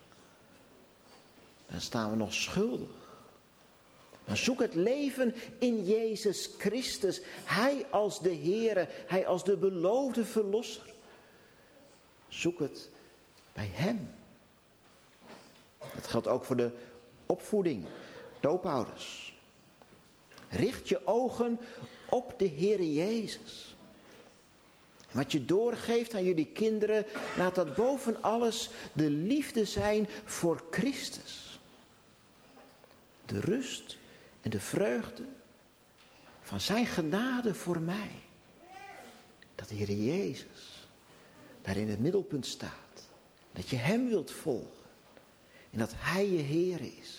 Dan staan we nog schuldig. Maar zoek het leven in Jezus Christus. Hij als de Heere, hij als de beloofde verlosser. Zoek het bij hem. Dat geldt ook voor de opvoeding, doopouders. Richt je ogen op de Heere Jezus. Wat je doorgeeft aan jullie kinderen, laat dat boven alles de liefde zijn voor Christus. De rust en de vreugde van zijn genade voor mij. Dat de Heere Jezus daar in het middelpunt staat. Dat je hem wilt volgen. En dat hij je Heer is.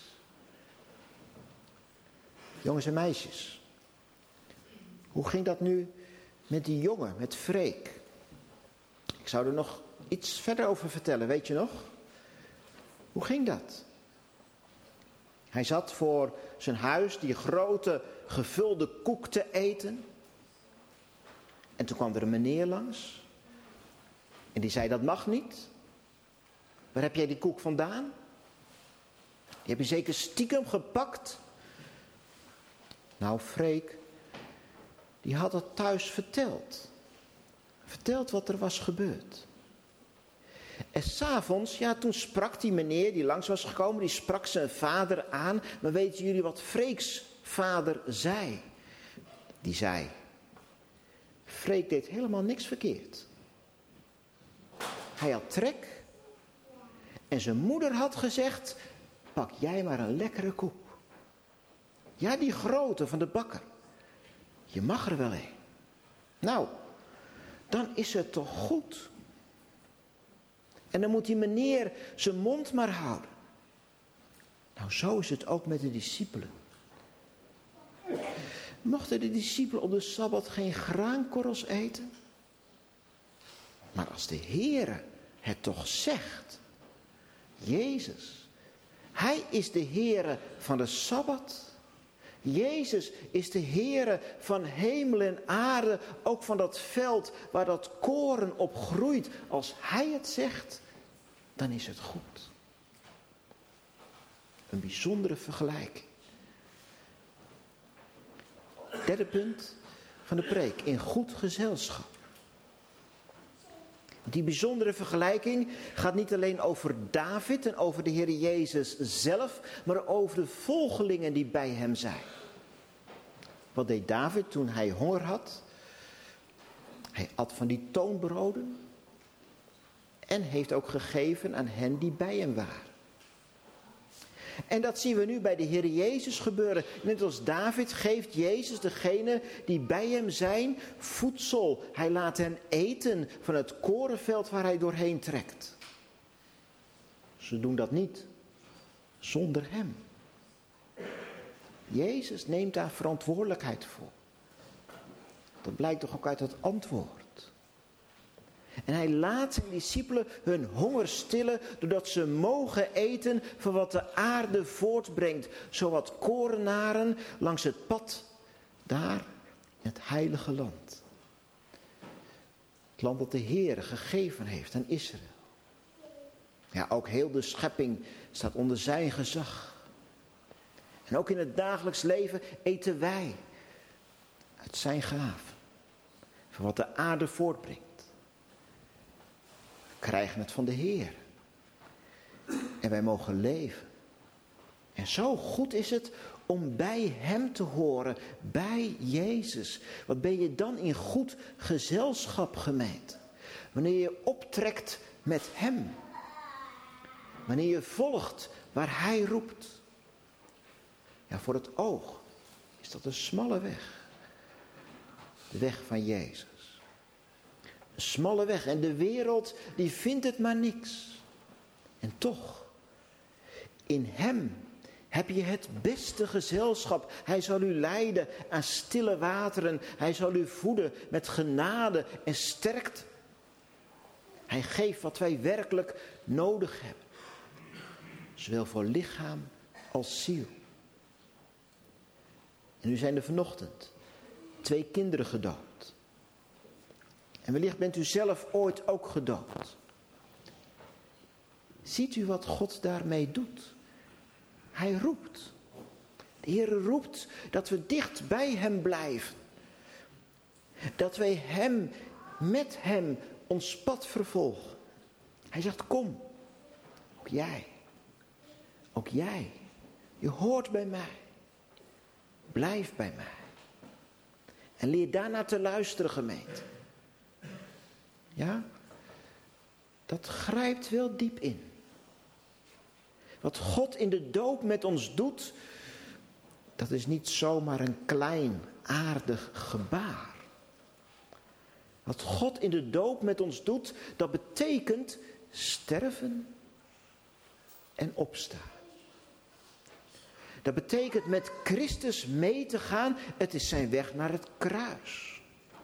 Jongens en meisjes. Hoe ging dat nu met die jongen, met Freek? Ik zou er nog iets verder over vertellen, weet je nog? Hoe ging dat? Hij zat voor zijn huis die grote gevulde koek te eten. En toen kwam er een meneer langs. En die zei, dat mag niet. Waar heb jij die koek vandaan? Die heb je zeker stiekem gepakt. Nou, Freek, die had het thuis verteld. Verteld wat er was gebeurd. En 's avonds, ja, toen sprak die meneer die langs was gekomen, die sprak zijn vader aan. Maar weten jullie wat Freeks vader zei? Die zei, Freek deed helemaal niks verkeerd. Hij had trek. En zijn moeder had gezegd, pak jij maar een lekkere koek. Ja, die grote van de bakker. Je mag er wel een. Nou, dan is het toch goed. En dan moet die meneer zijn mond maar houden. Nou, zo is het ook met de discipelen. Mochten de discipelen op de Sabbat geen graankorrels eten? Maar als de Heere het toch zegt, Jezus, Hij is de Heere van de Sabbat. Jezus is de Heere van hemel en aarde, ook van dat veld waar dat koren op groeit. Als Hij het zegt, dan is het goed. Een bijzondere vergelijking. Derde punt van de preek, in goed gezelschap. Die bijzondere vergelijking gaat niet alleen over David en over de Heer Jezus zelf, maar over de volgelingen die bij hem zijn. Wat deed David toen hij honger had? Hij at van die toonbroden en heeft ook gegeven aan hen die bij hem waren. En dat zien we nu bij de Heer Jezus gebeuren. Net als David geeft Jezus degene die bij hem zijn voedsel. Hij laat hen eten van het korenveld waar hij doorheen trekt. Ze doen dat niet zonder hem. Jezus neemt daar verantwoordelijkheid voor. Dat blijkt toch ook uit het antwoord. En hij laat zijn discipelen hun honger stillen, doordat ze mogen eten van wat de aarde voortbrengt. Zowat korenaren langs het pad daar in het heilige land. Het land dat de Heer gegeven heeft aan Israël. Ja, ook heel de schepping staat onder zijn gezag. En ook in het dagelijks leven eten wij uit zijn gaven. Van wat de aarde voortbrengt. We krijgen het van de Heer. En wij mogen leven. En zo goed is het om bij hem te horen. Bij Jezus. Wat ben je dan in goed gezelschap, gemeente? Wanneer je optrekt met hem. Wanneer je volgt waar hij roept. Ja, voor het oog is dat een smalle weg. De weg van Jezus. Een smalle weg. En de wereld die vindt het maar niks. En toch, in hem heb je het beste gezelschap. Hij zal u leiden aan stille wateren. Hij zal u voeden met genade en sterkte. Hij geeft wat wij werkelijk nodig hebben. Zowel voor lichaam als ziel. En nu zijn er vanochtend twee kinderen gedoopt. En wellicht bent u zelf ooit ook gedoopt. Ziet u wat God daarmee doet? Hij roept. De Heer roept dat we dicht bij hem blijven. Dat wij hem, met hem, ons pad vervolgen. Hij zegt, kom. Ook jij. Ook jij. Je hoort bij mij. Blijf bij mij. En leer daarna te luisteren, gemeente. Ja? Dat grijpt wel diep in. Wat God in de doop met ons doet, dat is niet zomaar een klein aardig gebaar. Wat God in de doop met ons doet, dat betekent sterven en opstaan. Dat betekent met Christus mee te gaan. Het is zijn weg naar het kruis.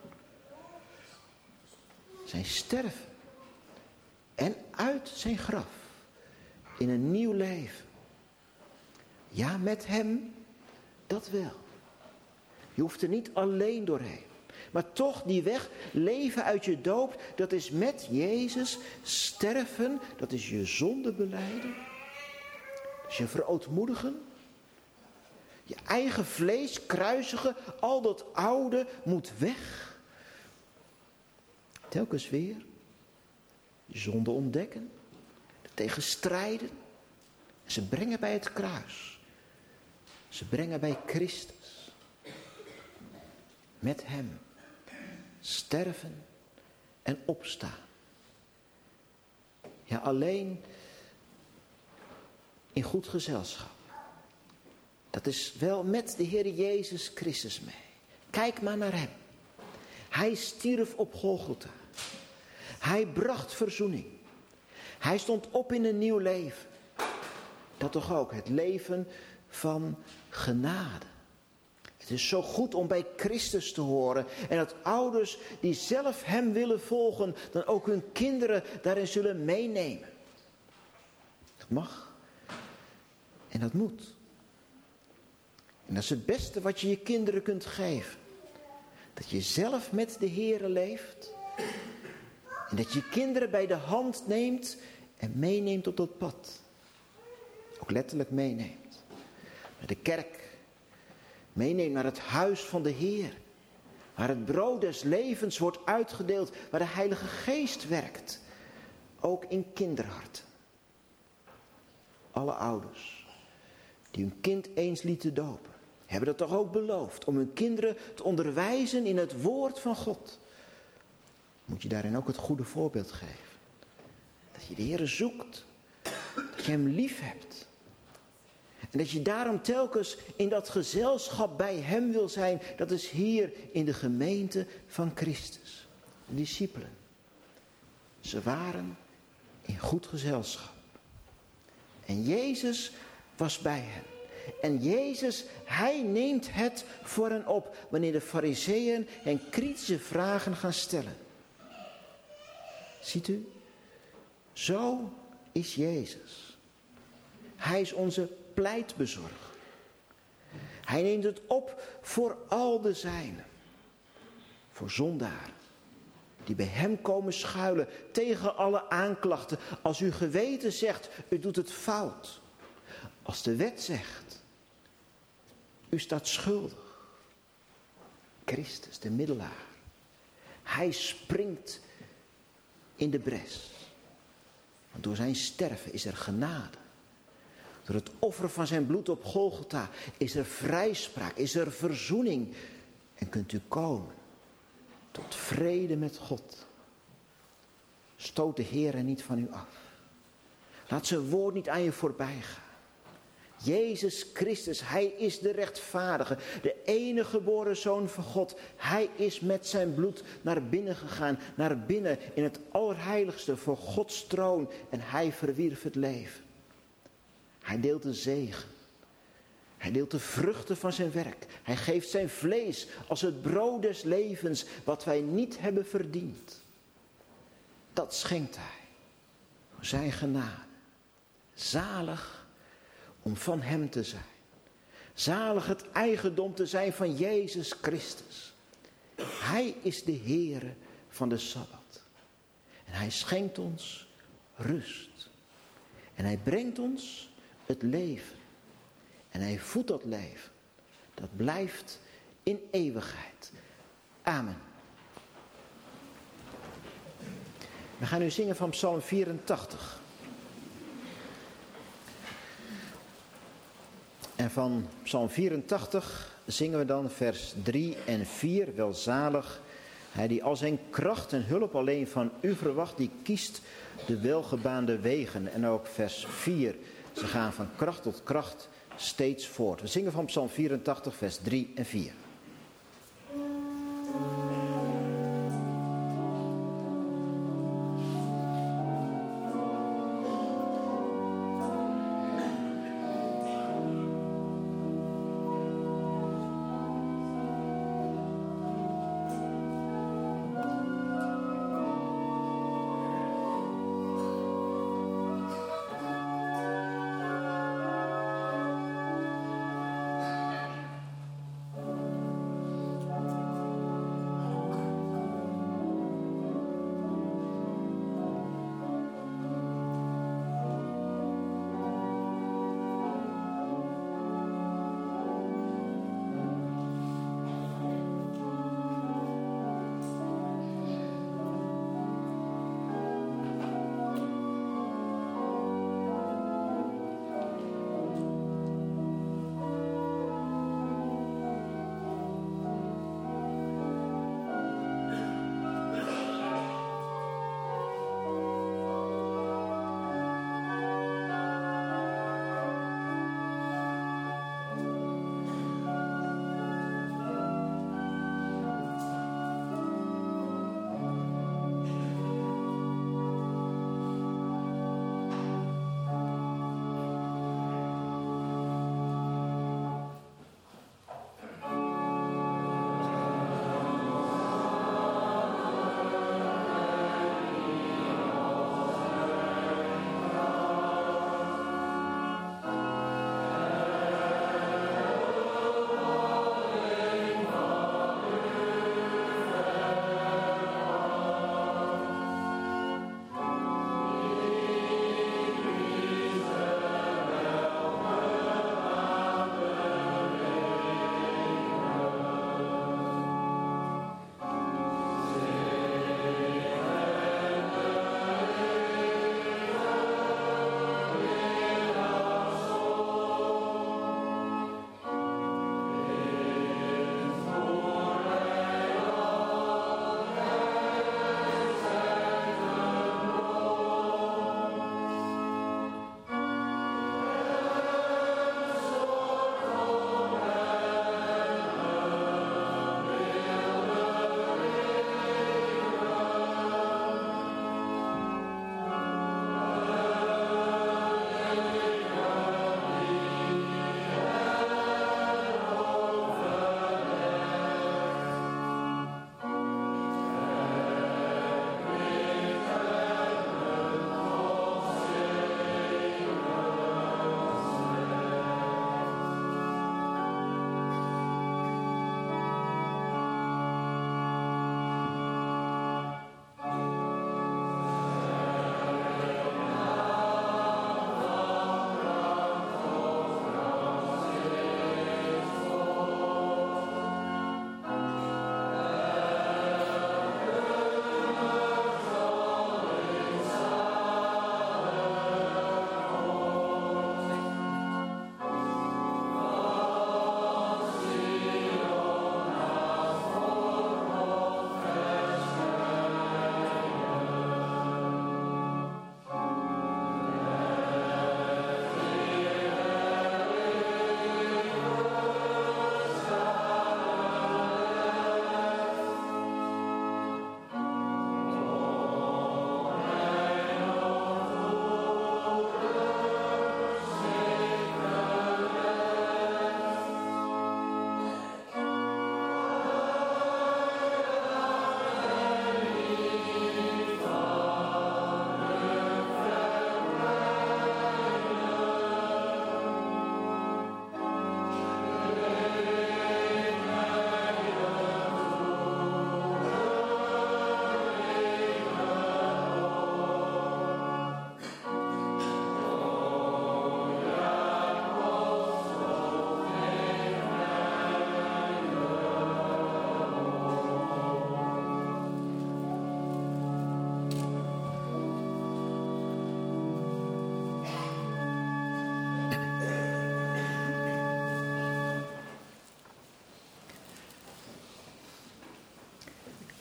Zijn sterven. En uit zijn graf. In een nieuw leven. Ja, met hem. Dat wel. Je hoeft er niet alleen doorheen. Maar toch die weg, leven uit je doop, dat is met Jezus sterven. Dat is je zonde belijden. Dat is je verootmoedigen. Je eigen vlees kruisigen, al dat oude moet weg. Telkens weer je zonde ontdekken, er tegen strijden. Ze brengen bij het kruis. Ze brengen bij Christus. Met hem sterven en opstaan. Ja, alleen in goed gezelschap. Dat is wel met de Heer Jezus Christus mee. Kijk maar naar hem. Hij stierf op Golgotha. Hij bracht verzoening. Hij stond op in een nieuw leven. Dat toch ook, het leven van genade. Het is zo goed om bij Christus te horen. En dat ouders die zelf hem willen volgen, dan ook hun kinderen daarin zullen meenemen. Dat mag. En dat moet. En dat is het beste wat je je kinderen kunt geven. Dat je zelf met de Heere leeft. En dat je kinderen bij de hand neemt en meeneemt op dat pad. Ook letterlijk meeneemt. Naar de kerk. Meeneemt naar het huis van de Heer. Waar het brood des levens wordt uitgedeeld. Waar de Heilige Geest werkt. Ook in kinderharten. Alle ouders die hun kind eens lieten dopen. Hebben dat toch ook beloofd. Om hun kinderen te onderwijzen in het woord van God. Moet je daarin ook het goede voorbeeld geven. Dat je de Heer zoekt. Dat je hem lief hebt. En dat je daarom telkens in dat gezelschap bij hem wil zijn. Dat is hier in de gemeente van Christus. De discipelen. Ze waren in goed gezelschap. En Jezus was bij hen. En Jezus, hij neemt het voor hen op. Wanneer de farizeeën hen kritische vragen gaan stellen. Ziet u? Zo is Jezus. Hij is onze pleitbezorger. Hij neemt het op voor al de zijnen. Voor zondaren. Die bij hem komen schuilen tegen alle aanklachten. Als uw geweten zegt, u doet het fout. Als de wet zegt, u staat schuldig. Christus, de middelaar. Hij springt in de bres. Want door zijn sterven is er genade. Door het offer van zijn bloed op Golgotha is er vrijspraak, is er verzoening. En kunt u komen tot vrede met God. Stoot de Heer niet van u af. Laat zijn woord niet aan je voorbij gaan. Jezus Christus, hij is de rechtvaardige, de enige geboren Zoon van God. Hij is met zijn bloed naar binnen gegaan, naar binnen in het allerheiligste voor Gods troon. En hij verwierf het leven. Hij deelt de zegen. Hij deelt de vruchten van zijn werk. Hij geeft zijn vlees als het brood des levens, wat wij niet hebben verdiend. Dat schenkt hij. Zijn genade. Zalig om van hem te zijn. Zalig het eigendom te zijn van Jezus Christus. Hij is de Heere van de Sabbat. En hij schenkt ons rust. En hij brengt ons het leven. En hij voedt dat leven. Dat blijft in eeuwigheid. Amen. We gaan nu zingen van Psalm vierentachtig. En van Psalm vierentachtig zingen we dan vers drie en vier. Welzalig, hij die al zijn kracht en hulp alleen van u verwacht, die kiest de welgebaande wegen. En ook vers vier. Ze gaan van kracht tot kracht steeds voort. We zingen van Psalm vierentachtig, vers drie en vier.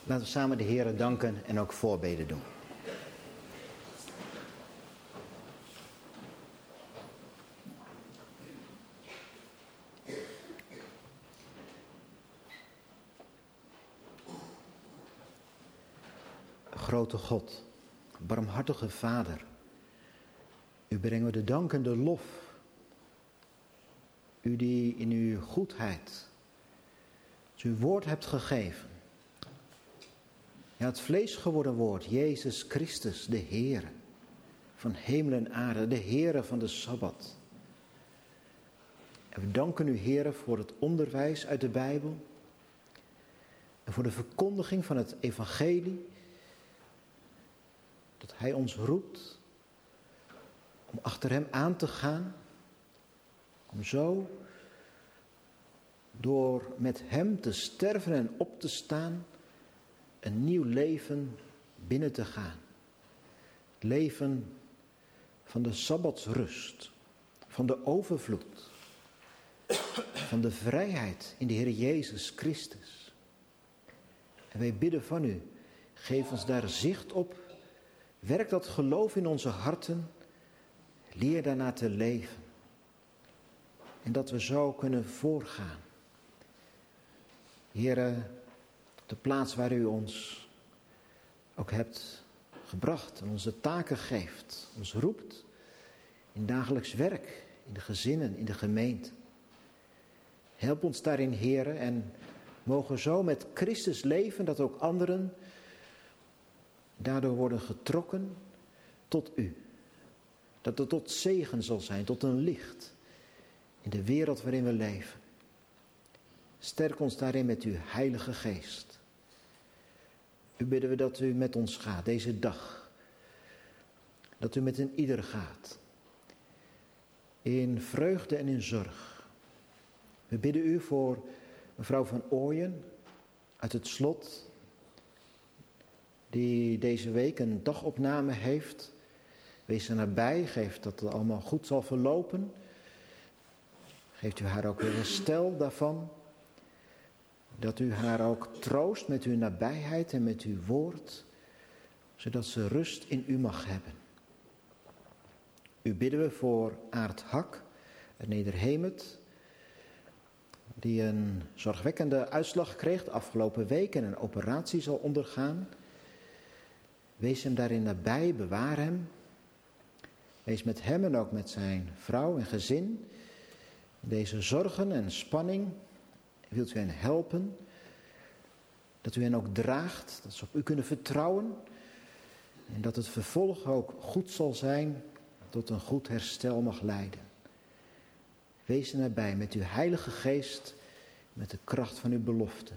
Laten we samen de Heere danken en ook voorbeden doen. Grote God, barmhartige Vader, u brengen we de dank en de lof. U die in uw goedheid uw woord hebt gegeven. Ja, het vlees geworden woord, Jezus Christus, de Heer van hemel en aarde, de Heer van de Sabbat. En we danken u, Heer, voor het onderwijs uit de Bijbel en voor de verkondiging van het evangelie, dat Hij ons roept om achter Hem aan te gaan, om zo door met Hem te sterven en op te staan, een nieuw leven binnen te gaan. Het leven van de Sabbatsrust, van de overvloed, van de vrijheid in de Heer Jezus Christus. En wij bidden van u, geef ons daar zicht op, werk dat geloof in onze harten, leer daarna te leven. En dat we zo kunnen voorgaan. Heere, de plaats waar u ons ook hebt gebracht en onze taken geeft, ons roept in dagelijks werk, in de gezinnen, in de gemeente. Help ons daarin, Heere, en mogen zo met Christus leven dat ook anderen daardoor worden getrokken tot u. Dat het tot zegen zal zijn, tot een licht in de wereld waarin we leven. Sterk ons daarin met uw Heilige Geest. U bidden we dat u met ons gaat, deze dag. Dat u met een ieder gaat. In vreugde en in zorg. We bidden u voor mevrouw van Ooyen uit het slot, die deze week een dagopname heeft. Wees er nabij, geef dat het allemaal goed zal verlopen. Geeft u haar ook weer herstel daarvan. Dat u haar ook troost met uw nabijheid en met uw woord, zodat ze rust in u mag hebben. U bidden we voor Aart Hak uit Nederhemert, die een zorgwekkende uitslag kreeg de afgelopen week en een operatie zal ondergaan. Wees hem daarin nabij, bewaar hem. Wees met hem en ook met zijn vrouw en gezin in deze zorgen en spanning. Wilt u hen helpen, dat u hen ook draagt, dat ze op u kunnen vertrouwen en dat het vervolg ook goed zal zijn, tot een goed herstel mag leiden. Wees er nabij met uw Heilige Geest, met de kracht van uw belofte.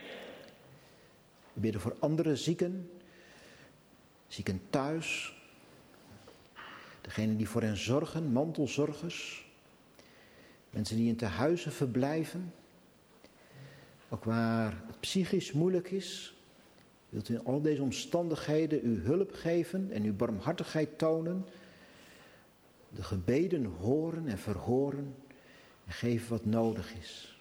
We bidden voor andere zieken, zieken thuis, degenen die voor hen zorgen, mantelzorgers, mensen die in tehuizen verblijven. Ook waar het psychisch moeilijk is, wilt u in al deze omstandigheden uw hulp geven en uw barmhartigheid tonen. De gebeden horen en verhoren en geven wat nodig is.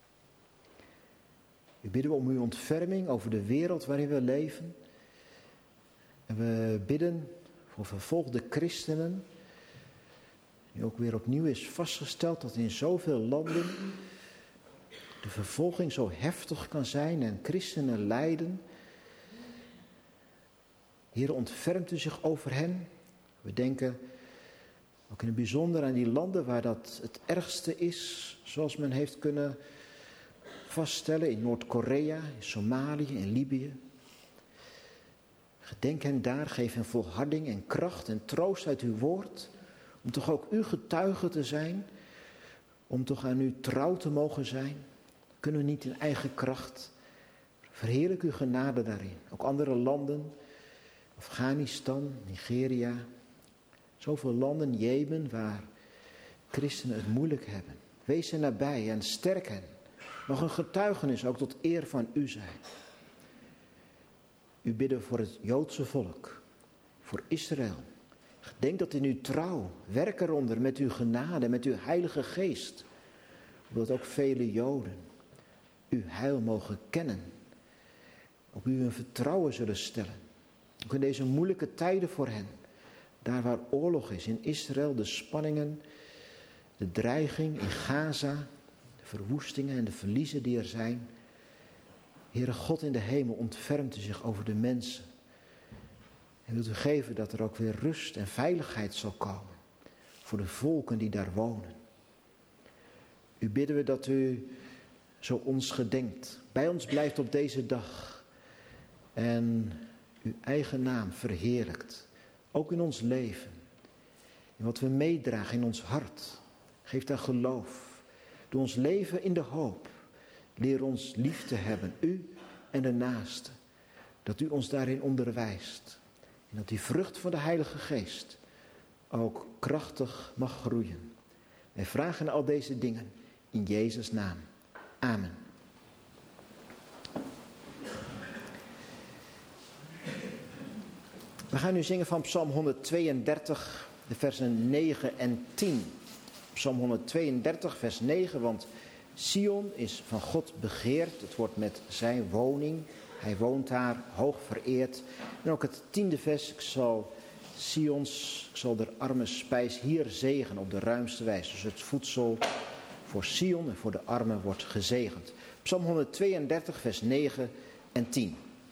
U bidden we om uw ontferming over de wereld waarin we leven. En we bidden voor vervolgde christenen. Die ook weer opnieuw is vastgesteld dat in zoveel landen de vervolging zo heftig kan zijn en christenen lijden. Heer, ontfermt u zich over hen. We denken ook in het bijzonder aan die landen waar dat het ergste is, zoals men heeft kunnen vaststellen in Noord-Korea, in Somalië, in Libië. Gedenk hen daar, geef hen volharding en kracht en troost uit uw woord, om toch ook uw getuige te zijn, om toch aan u trouw te mogen zijn. Kunnen we niet in eigen kracht. Verheerlijk uw genade daarin. Ook andere landen, Afghanistan, Nigeria, zoveel landen, Jemen, waar christenen het moeilijk hebben. Wees er nabij en sterk hen. Mag een getuigenis ook tot eer van u zijn. U bidden voor het Joodse volk, voor Israël. Gedenk dat in uw trouw, werk eronder met uw genade, met uw Heilige Geest. Omdat ook vele Joden uw heil mogen kennen. op u hun vertrouwen zullen stellen. Ook in deze moeilijke tijden voor hen. Daar waar oorlog is in Israël, de spanningen, de dreiging in Gaza, de verwoestingen en de verliezen die er zijn. Heere God in de hemel, ontfermt u zich over de mensen. En wilt u geven dat er ook weer rust en veiligheid zal komen voor de volken die daar wonen. U bidden we dat u zo ons gedenkt, bij ons blijft op deze dag en uw eigen naam verheerlijkt, ook in ons leven. En wat we meedragen in ons hart, geef daar geloof. Doe ons leven in de hoop. Leer ons lief te hebben, u en de naaste. Dat u ons daarin onderwijst. En dat die vrucht van de Heilige Geest ook krachtig mag groeien. Wij vragen al deze dingen in Jezus' naam. Amen. We gaan nu zingen van Psalm honderdtweeëndertig, de versen negen en tien. Psalm honderdtweeëndertig, vers negen, want Sion is van God begeerd. Het wordt met zijn woning. Hij woont daar, hoog vereerd. En ook het tiende vers, ik zal Sions, ik zal de arme spijs hier zegenen op de ruimste wijze. Dus het voedsel voor Sion en voor de armen wordt gezegend. Psalm honderdtweeëndertig, vers negen en tien.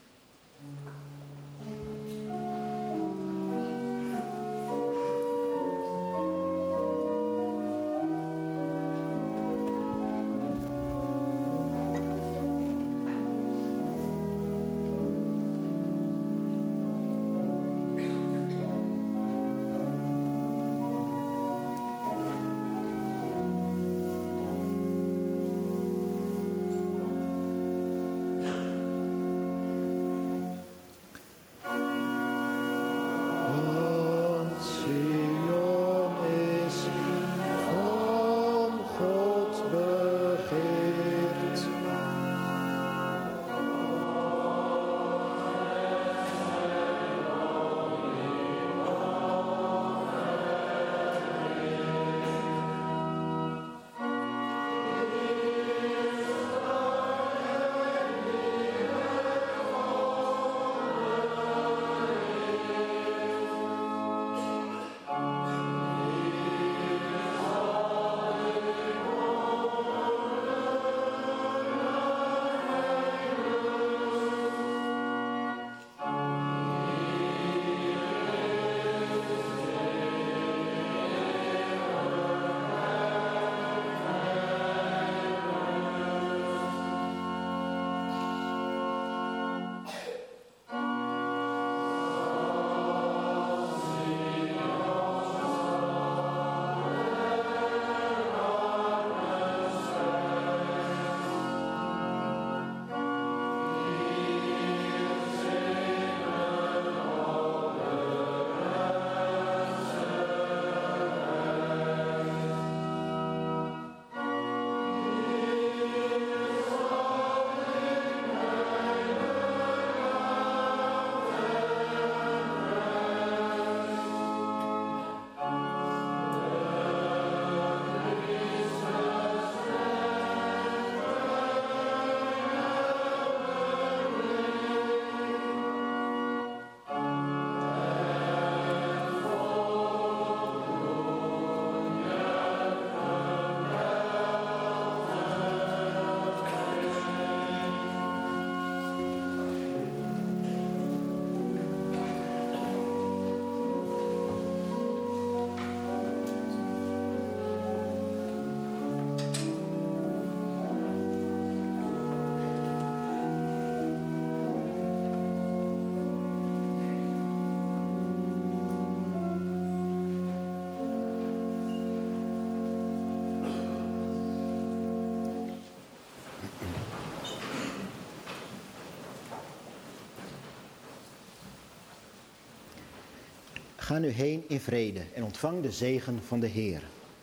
Ga nu heen in vrede en ontvang de zegen van de Heer.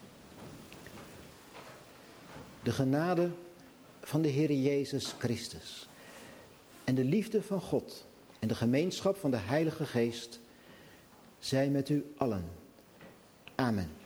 De genade van de Heer Jezus Christus en de liefde van God en de gemeenschap van de Heilige Geest zij met u allen. Amen.